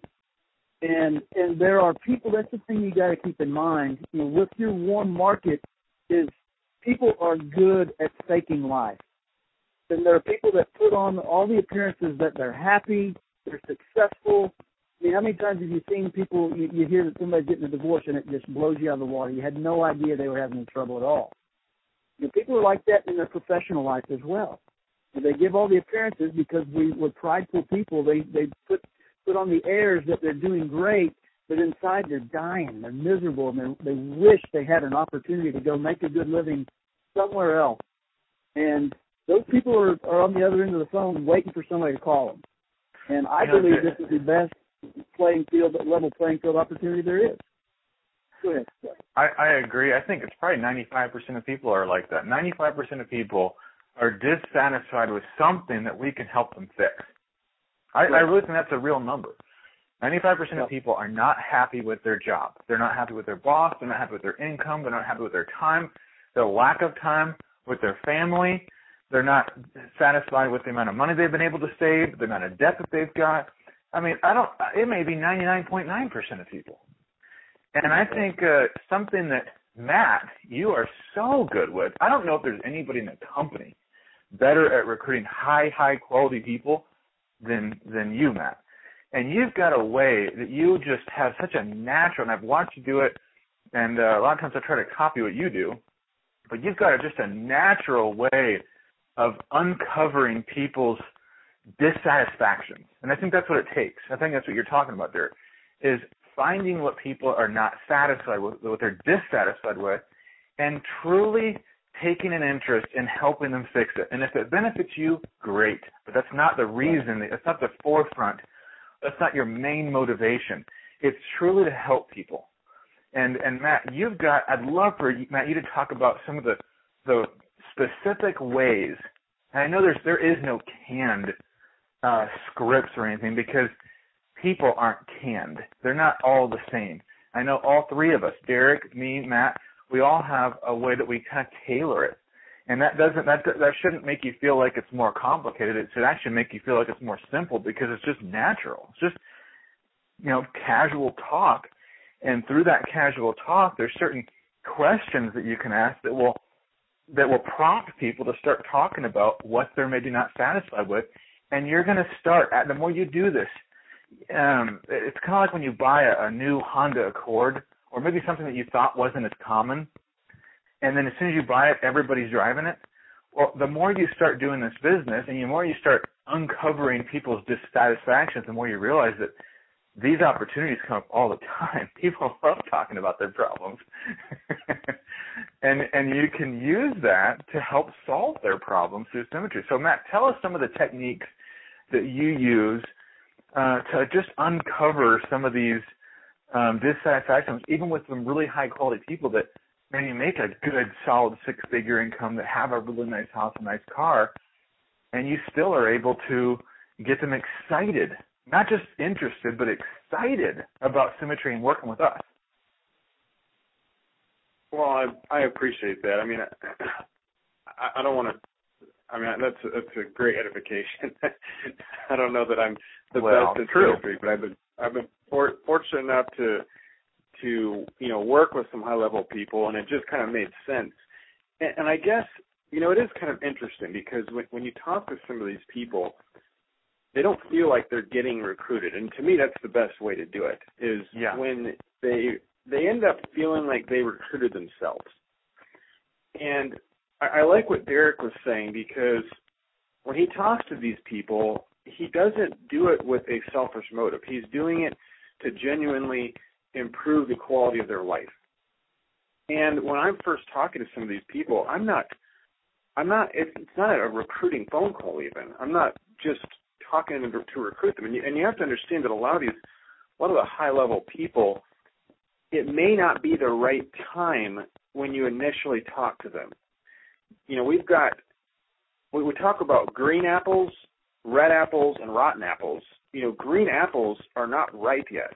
And there are people, that's the thing you got to keep in mind, with your warm market is people are good at faking life. And there are people that put on all the appearances that they're happy, they're successful. I mean, how many times have you seen people, you hear that somebody's getting a divorce and it just blows you out of the water. You had no idea they were having any trouble at all. People are like that in their professional life as well. And they give all the appearances because we're prideful people. They put on the airs that they're doing great, but inside they're dying. They're miserable, and they wish they had an opportunity to go make a good living somewhere else. And those people are on the other end of the phone waiting for somebody to call them. And I believe this is the best level playing field opportunity there is. Go ahead. I agree. I think it's probably 95% of people are like that. 95% of people are dissatisfied with something that we can help them fix. I really think that's a real number. 95% of people are not happy with their job. They're not happy with their boss. They're not happy with their income. They're not happy with their time, their lack of time with their family. They're not satisfied with the amount of money they've been able to save, the amount of debt that they've got. I mean, it may be 99.9% of people. And I think something that, Matt, you are so good with, I don't know if there's anybody in the company better at recruiting high quality people than you, Matt. And you've got a way that you just have such a natural, and I've watched you do it, and a lot of times I try to copy what you do, but you've got just a natural way of uncovering people's dissatisfaction. And I think that's what it takes. I think that's what you're talking about there, is finding what people are not satisfied with, what they're dissatisfied with, and truly taking an interest in helping them fix it. And if it benefits you, great. But that's not the reason. That's not the forefront. That's not your main motivation. It's truly to help people. And Matt, I'd love for you, Matt, you to talk about some of the specific ways. And I know there is no canned scripts or anything, because people aren't canned. They're not all the same. I know all three of us, Derek, me, Matt, we all have a way that we kind of tailor it. And that shouldn't make you feel like it's more complicated. It should actually make you feel like it's more simple, because it's just natural. It's just, casual talk. And through that casual talk, there's certain questions that you can ask that will prompt people to start talking about what they're maybe not satisfied with. And you're going to start, the more you do this, it's kind of like when you buy a new Honda Accord, or maybe something that you thought wasn't as common, and then as soon as you buy it, everybody's driving it. Well, the more you start doing this business, and the more you start uncovering people's dissatisfactions, the more you realize that these opportunities come up all the time. People love talking about their problems. and you can use that to help solve their problems through symmetry. So, Matt, tell us some of the techniques that you use to just uncover some of these dissatisfactions, even with some really high-quality people that maybe make a good, solid six-figure income, that have a really nice house, a nice car, and you still are able to get them excited, not just interested, but excited about symmetry and working with us. Well, I appreciate that. I mean, I don't want to. I mean, that's a great edification. I don't know that I'm the best at symmetry, but I've been fortunate enough to work with some high level people, and it just kind of made sense. And I guess it is kind of interesting, because when you talk to some of these people, they don't feel like they're getting recruited, and to me, that's the best way to do it. Is when they end up feeling like they recruited themselves. And I like what Derek was saying, because when he talks to these people, he doesn't do it with a selfish motive. He's doing it to genuinely improve the quality of their life. And when I'm first talking to some of these people, it's not a recruiting phone call even. I'm not just talking to them to recruit them. And you have to understand that a lot of the high-level people, it may not be the right time when you initially talk to them. We talk about green apples, red apples, and rotten apples. Green apples are not ripe yet.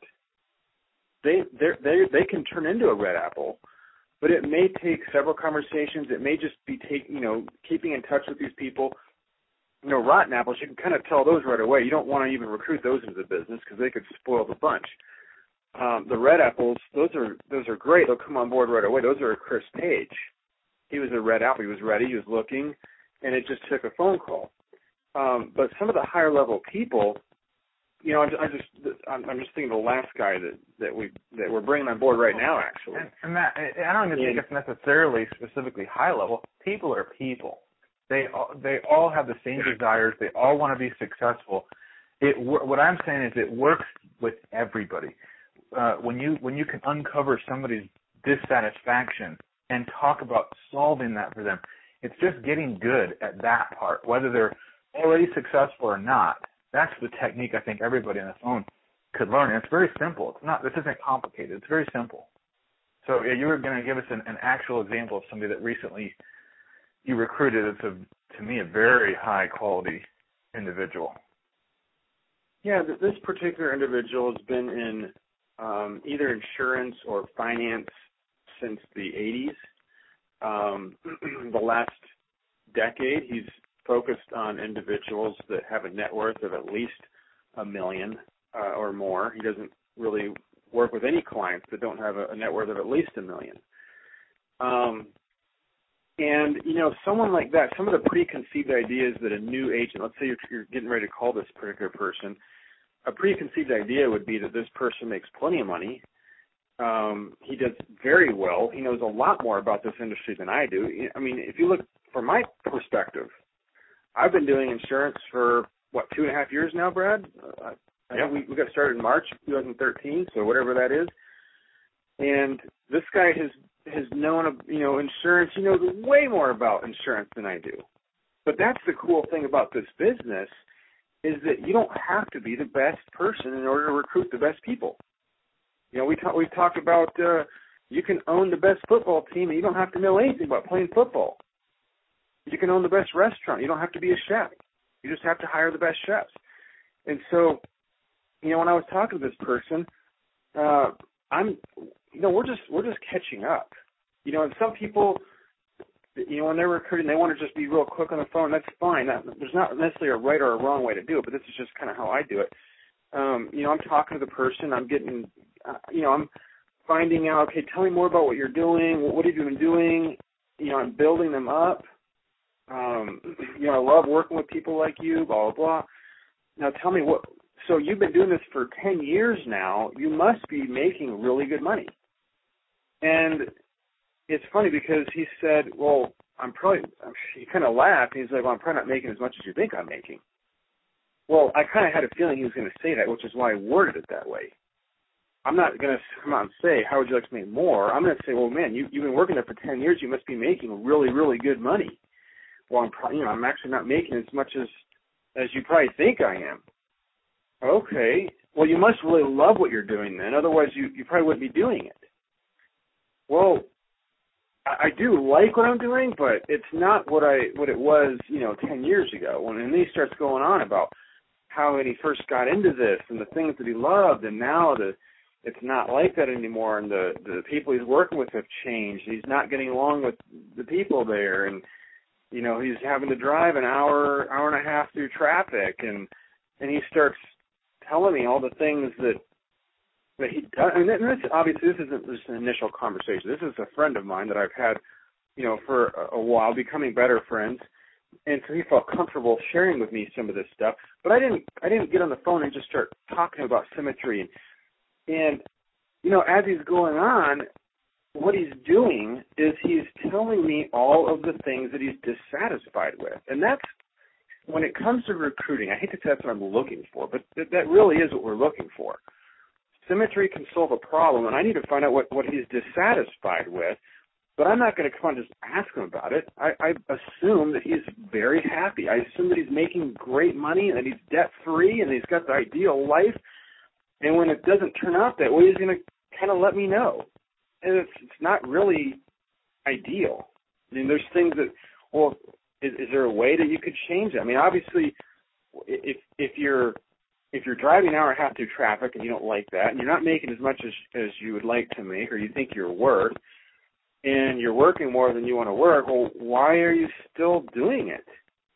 They can turn into a red apple, but it may take several conversations. It may just be keeping in touch with these people. Rotten apples, you can kind of tell those right away. You don't want to even recruit those into the business, because they could spoil the bunch. The red apples, those are great. They'll come on board right away. Those are a Chris Page. He was a red apple. He was ready. He was looking, and it just took a phone call. But some of the higher level people, I'm just thinking of the last guy that we're bringing on board right now, actually. And Matt, I don't even think it's necessarily specifically high level. People are people. They all have the same desires. They all want to be successful. What I'm saying is it works with everybody. When you can uncover somebody's dissatisfaction and talk about solving that for them, it's just getting good at that part, whether they're already successful or not. That's the technique I think everybody on the phone could learn. And it's very simple. This isn't complicated. It's very simple. So you were going to give us an actual example of somebody that recently you recruited. It's to me a very high quality individual. Yeah, this particular individual has been in either insurance or finance since the 80s. The last decade, he's focused on individuals that have a net worth of at least $1 million or more. He doesn't really work with any clients that don't have a net worth of at least $1 million. And, someone like that, some of the preconceived ideas that a new agent, let's say you're getting ready to call this particular person, a preconceived idea would be that this person makes plenty of money. He does very well. He knows a lot more about this industry than I do. I mean, if you look from my perspective, I've been doing insurance for, 2.5 years now, Brad? I know we got started in March 2013, so whatever that is. And this guy has has known, insurance. He knows way more about insurance than I do. But that's the cool thing about this business is that you don't have to be the best person in order to recruit the best people. We've talked about you can own the best football team and you don't have to know anything about playing football. You can own the best restaurant. You don't have to be a chef. You just have to hire the best chefs. And so, when I was talking to this person, we're just catching up. And some people, when they're recruiting, they want to just be real quick on the phone. That's fine. There's not necessarily a right or a wrong way to do it, but this is just kind of how I do it. I'm talking to the person. I'm getting, I'm finding out, okay, tell me more about what you're doing. What have you been doing? I'm building them up. I love working with people like you, blah, blah, blah. Now tell me so you've been doing this for 10 years now. You must be making really good money. And it's funny because he said, well, he kind of laughed. And he's like, well, I'm probably not making as much as you think I'm making. Well, I kind of had a feeling he was going to say that, which is why I worded it that way. I'm not going to come out and say, how would you like to make more? I'm going to say, well, man, you've been working there for 10 years. You must be making really, really good money. Well, I'm actually not making as much as you probably think I am. Okay. Well, you must really love what you're doing then. Otherwise, you probably wouldn't be doing it. Well, I do like what I'm doing, but it's not what it was, 10 years ago. And then he starts going on about how when he first got into this and the things that he loved, and now it's not like that anymore, and the people he's working with have changed. He's not getting along with the people there, and he's having to drive an hour and a half through traffic, and he starts telling me all the things that he does. And this, obviously, this isn't just an initial conversation. This is a friend of mine that I've had, for a while, becoming better friends. And so he felt comfortable sharing with me some of this stuff. But I didn't get on the phone and just start talking about symmetry. And as he's going on, what he's doing is he's telling me all of the things that he's dissatisfied with. And that's, when it comes to recruiting, I hate to say that's what I'm looking for, but that really is what we're looking for. Symmetry can solve a problem, and I need to find out what he's dissatisfied with, but I'm not going to come on and just ask him about it. I assume that he's very happy. I assume that he's making great money and that he's debt-free and he's got the ideal life. And when it doesn't turn out that way, he's going to kind of let me know. And it's not really ideal. I mean, there's things that, well, is there a way that you could change it? I mean, obviously, if you're driving an hour and a half through traffic and you don't like that, and you're not making as much as you would like to make or you think you're worth, and you're working more than you want to work, well, why are you still doing it?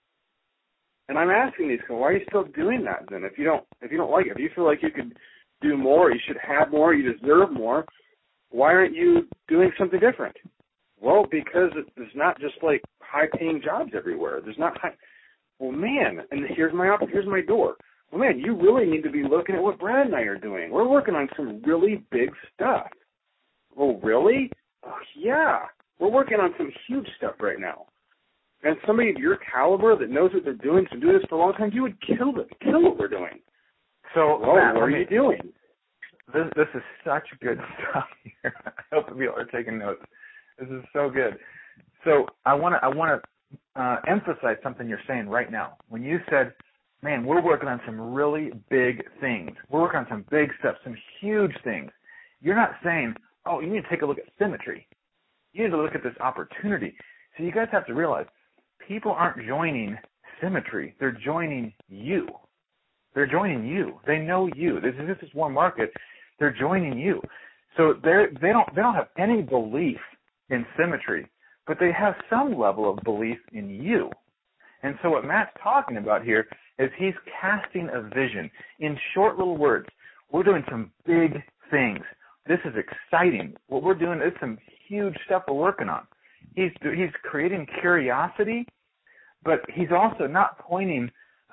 And I'm asking these people, why are you still doing that then? If you don't like it, if you feel like you could do more, you should have more, you deserve more, why aren't you doing something different? Well, because there's not just like high-paying jobs everywhere. There's not high. Well, man, and here's my door. Well, man, you really need to be looking at what Brad and I are doing. We're working on some really big stuff. Oh, really? Oh, yeah. We're working on some huge stuff right now. And somebody of your caliber that knows what they're doing, has been doing this for a long time, you would kill what we're doing. So, well, Matt, what are you doing? This is such good stuff here. I hope people are taking notes. This is so good. So I want to emphasize something you're saying right now. When you said, man, we're working on some really big things. We're working on some big stuff, some huge things. You're not saying, oh, you need to take a look at symmetry. You need to look at this opportunity. So you guys have to realize people aren't joining symmetry. They're joining you. They're joining you. They know you. This is one market. They're joining you. So they don't have any belief in symmetry, but they have some level of belief in you. And so what Matt's talking about here is he's casting a vision. In short little words, we're doing some big things. This is exciting. What we're doing is some huge stuff we're working on. He's creating curiosity, but he's also not pointing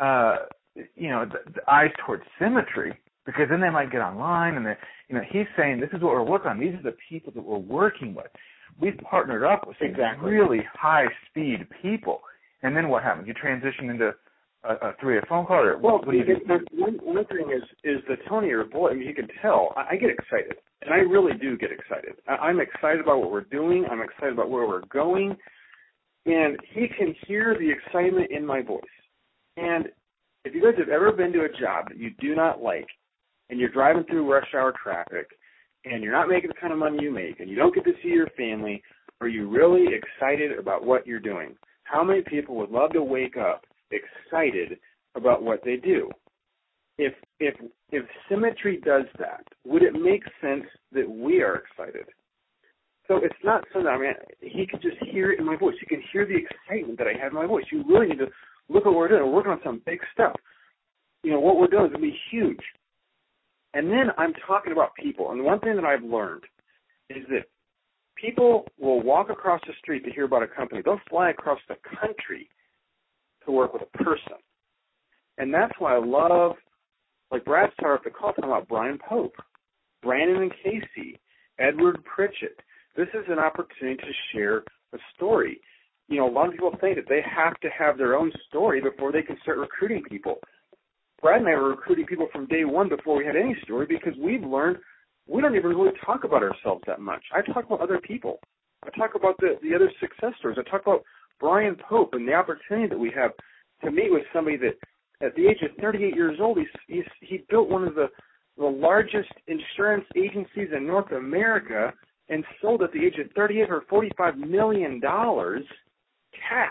the eyes towards symmetry, because then they might get online and he's saying this is what we're working on. These are the people that we're working with. We've partnered up with some really high-speed people. And then what happens? You transition into a three-way phone call? Or well, what do you do? One thing is the tone of your voice. I mean, you can tell. I get excited. And I really do get excited. I'm excited about what we're doing. I'm excited about where we're going. And he can hear the excitement in my voice. And if you guys have ever been to a job that you do not like, and you're driving through rush hour traffic, and you're not making the kind of money you make, and you don't get to see your family, are you really excited about what you're doing? How many people would love to wake up excited about what they do? If Symmetry does that, would it make sense that we are excited? So it's not something, I mean, he can just hear it in my voice. You can hear the excitement that I have in my voice. You really need to look at what we're doing. We're working on some big stuff. You know, what we're doing is going to be huge. And then I'm talking about people. And one thing that I've learned is that people will walk across the street to hear about a company. They'll fly across the country to work with a person. And that's why I love, like Brad started the call talking about Brian Pope, Brandon and Casey, Edward Pritchett. This is an opportunity to share a story. You know, a lot of people think that they have to have their own story before they can start recruiting people. Brad and I were recruiting people from day one before we had any story because we've learned we don't even really talk about ourselves that much. I talk about other people. I talk about the other success stories. I talk about Brian Pope and the opportunity that we have to meet with somebody that at the age of 38 years old, he built one of the largest insurance agencies in North America and sold at the age of 38 for $45 million cash.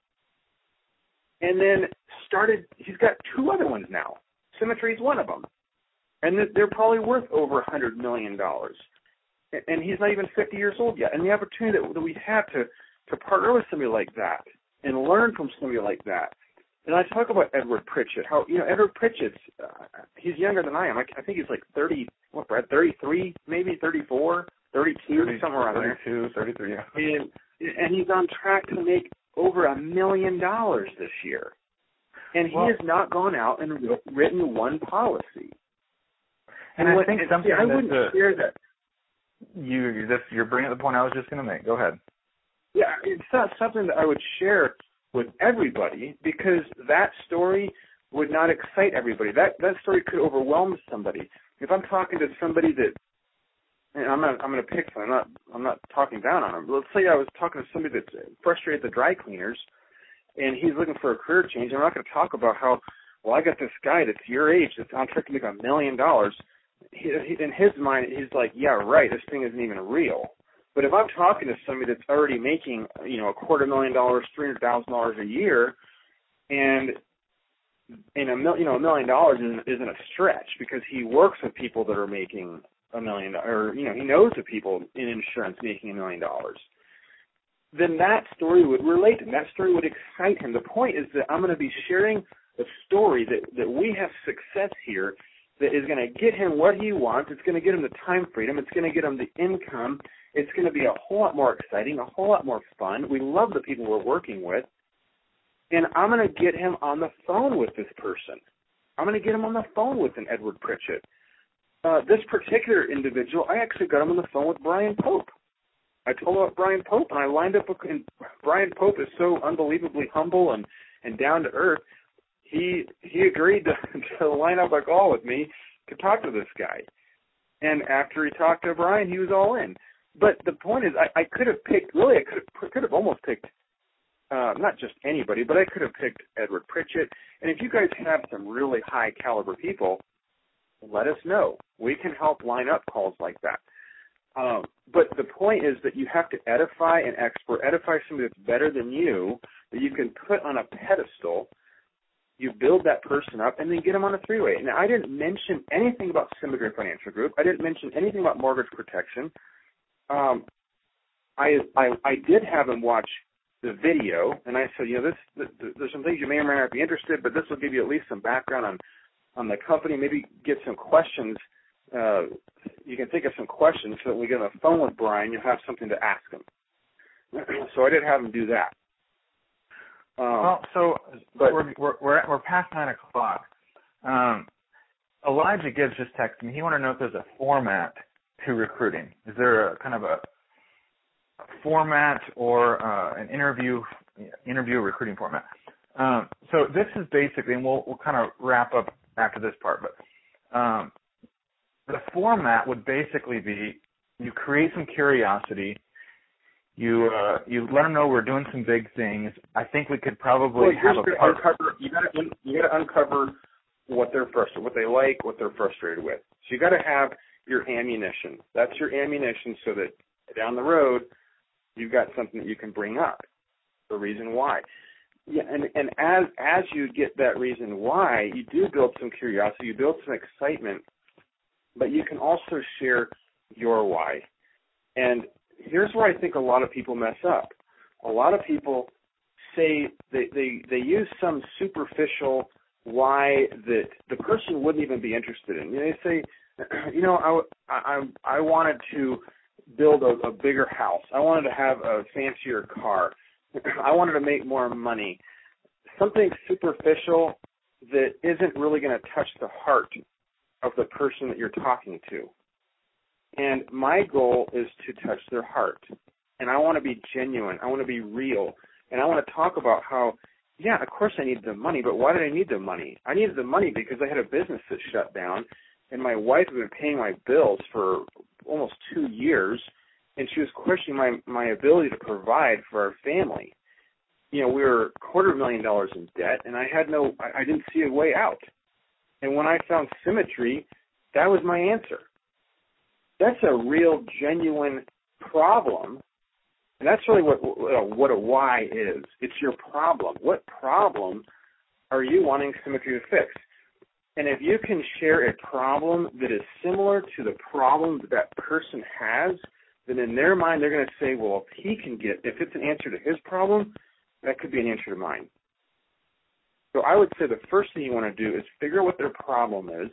And then he's got two other ones now. Symmetry's one of them. And they're probably worth over $100 million. And he's not even 50 years old yet. And the opportunity that we have to partner with somebody like that and learn from somebody like that. And I talk about Edward Pritchett, how, you know, Edward Pritchett's, he's younger than I am. I think he's like 33, maybe 34, 32, somewhere around there. 32, 33, yeah. And he's on track to make over $1 million this year. And he has not gone out and written one policy. And I think something I wouldn't share that. You're bringing up the point I was just going to make. Go ahead. Yeah, it's not something that I would share with everybody because that story would not excite everybody. That story could overwhelm somebody. If I'm talking to somebody that, and I'm going to pick someone. I'm not talking down on them. Let's say I was talking to somebody that's frustrated at the dry cleaners, and he's looking for a career change. I'm not going to talk about how, well, I got this guy that's your age that's on track to make $1 million. In his mind, he's like, yeah, right, this thing isn't even real. But if I'm talking to somebody that's already making, you know, $250,000, $300,000 a year, and $1 million isn't a stretch because he works with people that are making $1 million, or, you know, he knows of people in insurance making $1 million, then that story would relate to him. That story would excite him. The point is that I'm going to be sharing a story that we have success here that is going to get him what he wants. It's going to get him the time freedom. It's going to get him the income. It's going to be a whole lot more exciting, a whole lot more fun. We love the people we're working with. And I'm going to get him on the phone with this person. I'm going to get him on the phone with an Edward Pritchett. This particular individual, I actually got him on the phone with Brian Pope. I told him about Brian Pope, and I lined up and Brian Pope is so unbelievably humble and down to earth. He agreed to line up a call with me to talk to this guy. And after he talked to Brian, he was all in. But the point is, I could have picked, really, I could have almost picked, not just anybody, but I could have picked Edward Pritchett. And if you guys have some really high caliber people, let us know. We can help line up calls like that. But the point is that you have to edify an expert, edify somebody that's better than you, that you can put on a pedestal. You build that person up and then get them on a three-way. Now, I didn't mention anything about Symmetry Financial Group. I didn't mention anything about mortgage protection. I did have him watch the video, and I said, you know, there's some things you may or may not be interested, but this will give you at least some background on the company, maybe get some questions. You can think of some questions so that when we get on the phone with Brian, you'll have something to ask him. So I did have him do that. We're past 9 o'clock. Elijah Gibbs just texted me. He wanted to know if there's a format to recruiting. Is there a kind of a format or an interview recruiting format? So this is basically, and we'll kind of wrap up after this part, but the format would basically be you create some curiosity. You let them know we're doing some big things. I think we could probably have a part. You got to uncover what they're frustrated, what they like, what they're frustrated with. So you got to have your ammunition. That's your ammunition, so that down the road you've got something that you can bring up, the reason why. Yeah, and as you get that reason why, you do build some curiosity, you build some excitement, but you can also share your why. And here's where I think a lot of people mess up. A lot of people say they use some superficial why that the person wouldn't even be interested in. They say, I wanted to build a bigger house. I wanted to have a fancier car. I wanted to make more money. Something superficial that isn't really going to touch the heart of the person that you're talking to. And my goal is to touch their heart. And I want to be genuine. I want to be real. And I want to talk about how, yeah, of course I needed the money, but why did I need the money? I needed the money because I had a business that shut down, and my wife had been paying my bills for almost 2 years, and she was questioning my ability to provide for our family. We were $250,000 in debt, and I didn't see a way out. And when I found Symmetry, that was my answer. That's a real, genuine problem, and that's really what a why is. It's your problem. What problem are you wanting Symmetry to fix? And if you can share a problem that is similar to the problem that person has, then in their mind they're going to say, well, if it's an answer to his problem, that could be an answer to mine. So I would say the first thing you want to do is figure out what their problem is,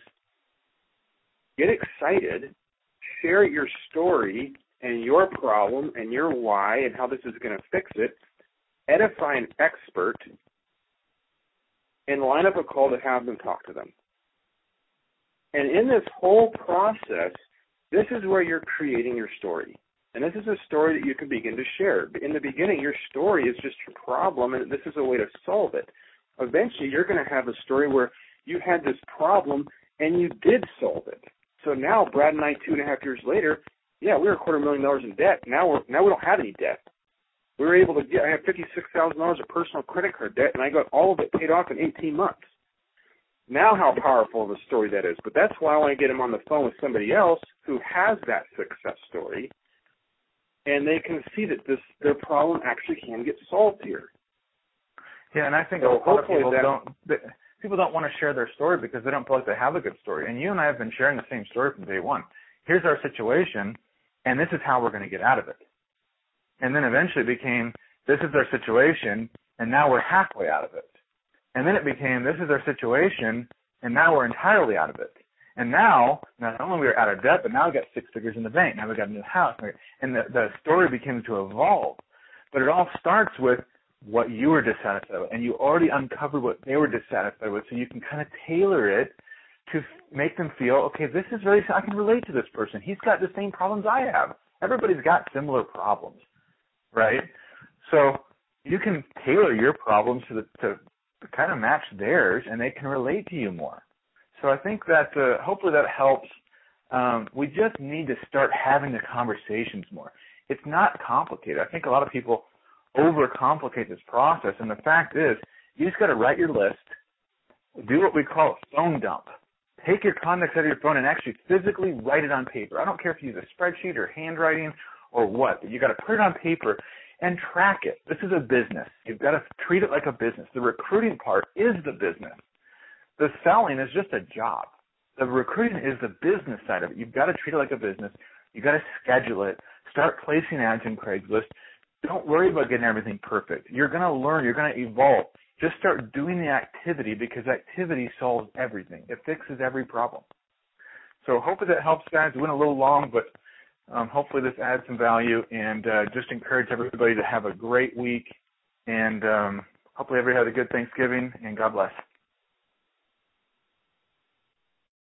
get excited, share your story and your problem and your why and how this is going to fix it, edify an expert, and line up a call to have them talk to them. And in this whole process, this is where you're creating your story. And this is a story that you can begin to share. In the beginning, your story is just your problem, and this is a way to solve it. Eventually, you're going to have a story where you had this problem, and you did solve it. So now, Brad and I, 2.5 years later, we were $250,000 in debt. Now we don't have any debt. We were able to I have $56,000 of personal credit card debt, and I got all of it paid off in 18 months. Now how powerful of a story that is. But that's why I want to get him on the phone with somebody else who has that success story, and they can see that their problem actually can get solved here. Yeah, and I think a lot of people don't want to share their story because they don't feel like they have a good story. And you and I have been sharing the same story from day one. Here's our situation, and this is how we're going to get out of it. And then eventually it became, this is our situation, and now we're halfway out of it. And then it became, this is our situation, and now we're entirely out of it. And now, not only we're out of debt, but now we've got 6 figures in the bank. Now we've got a new house. And the story begins to evolve. But it all starts with what you were dissatisfied with. And you already uncovered what they were dissatisfied with, so you can kind of tailor it to make them feel, okay, this is really, I can relate to this person. He's got the same problems I have. Everybody's got similar problems, right? So you can tailor your problems to kind of match theirs, and they can relate to you more. So I think that hopefully that helps. We just need to start having the conversations more. It's not complicated. I think a lot of people overcomplicate this process, and the fact is you just got to write your list, do what we call a phone dump. Take your contacts out of your phone and actually physically write it on paper. I don't care if you use a spreadsheet or handwriting or what, but you got to put it on paper and track it. This is a business. You've got to treat it like a business. The recruiting part is the business. The selling is just a job. The recruiting is the business side of it. You've got to treat it like a business. You've got to schedule it. Start placing ads in Craigslist. Don't worry about getting everything perfect. You're going to learn. You're going to evolve. Just start doing the activity because activity solves everything. It fixes every problem. So hopefully that helps, guys. It went a little long, but hopefully this adds some value, and just encourage everybody to have a great week, and hopefully everybody has a good Thanksgiving, and God bless.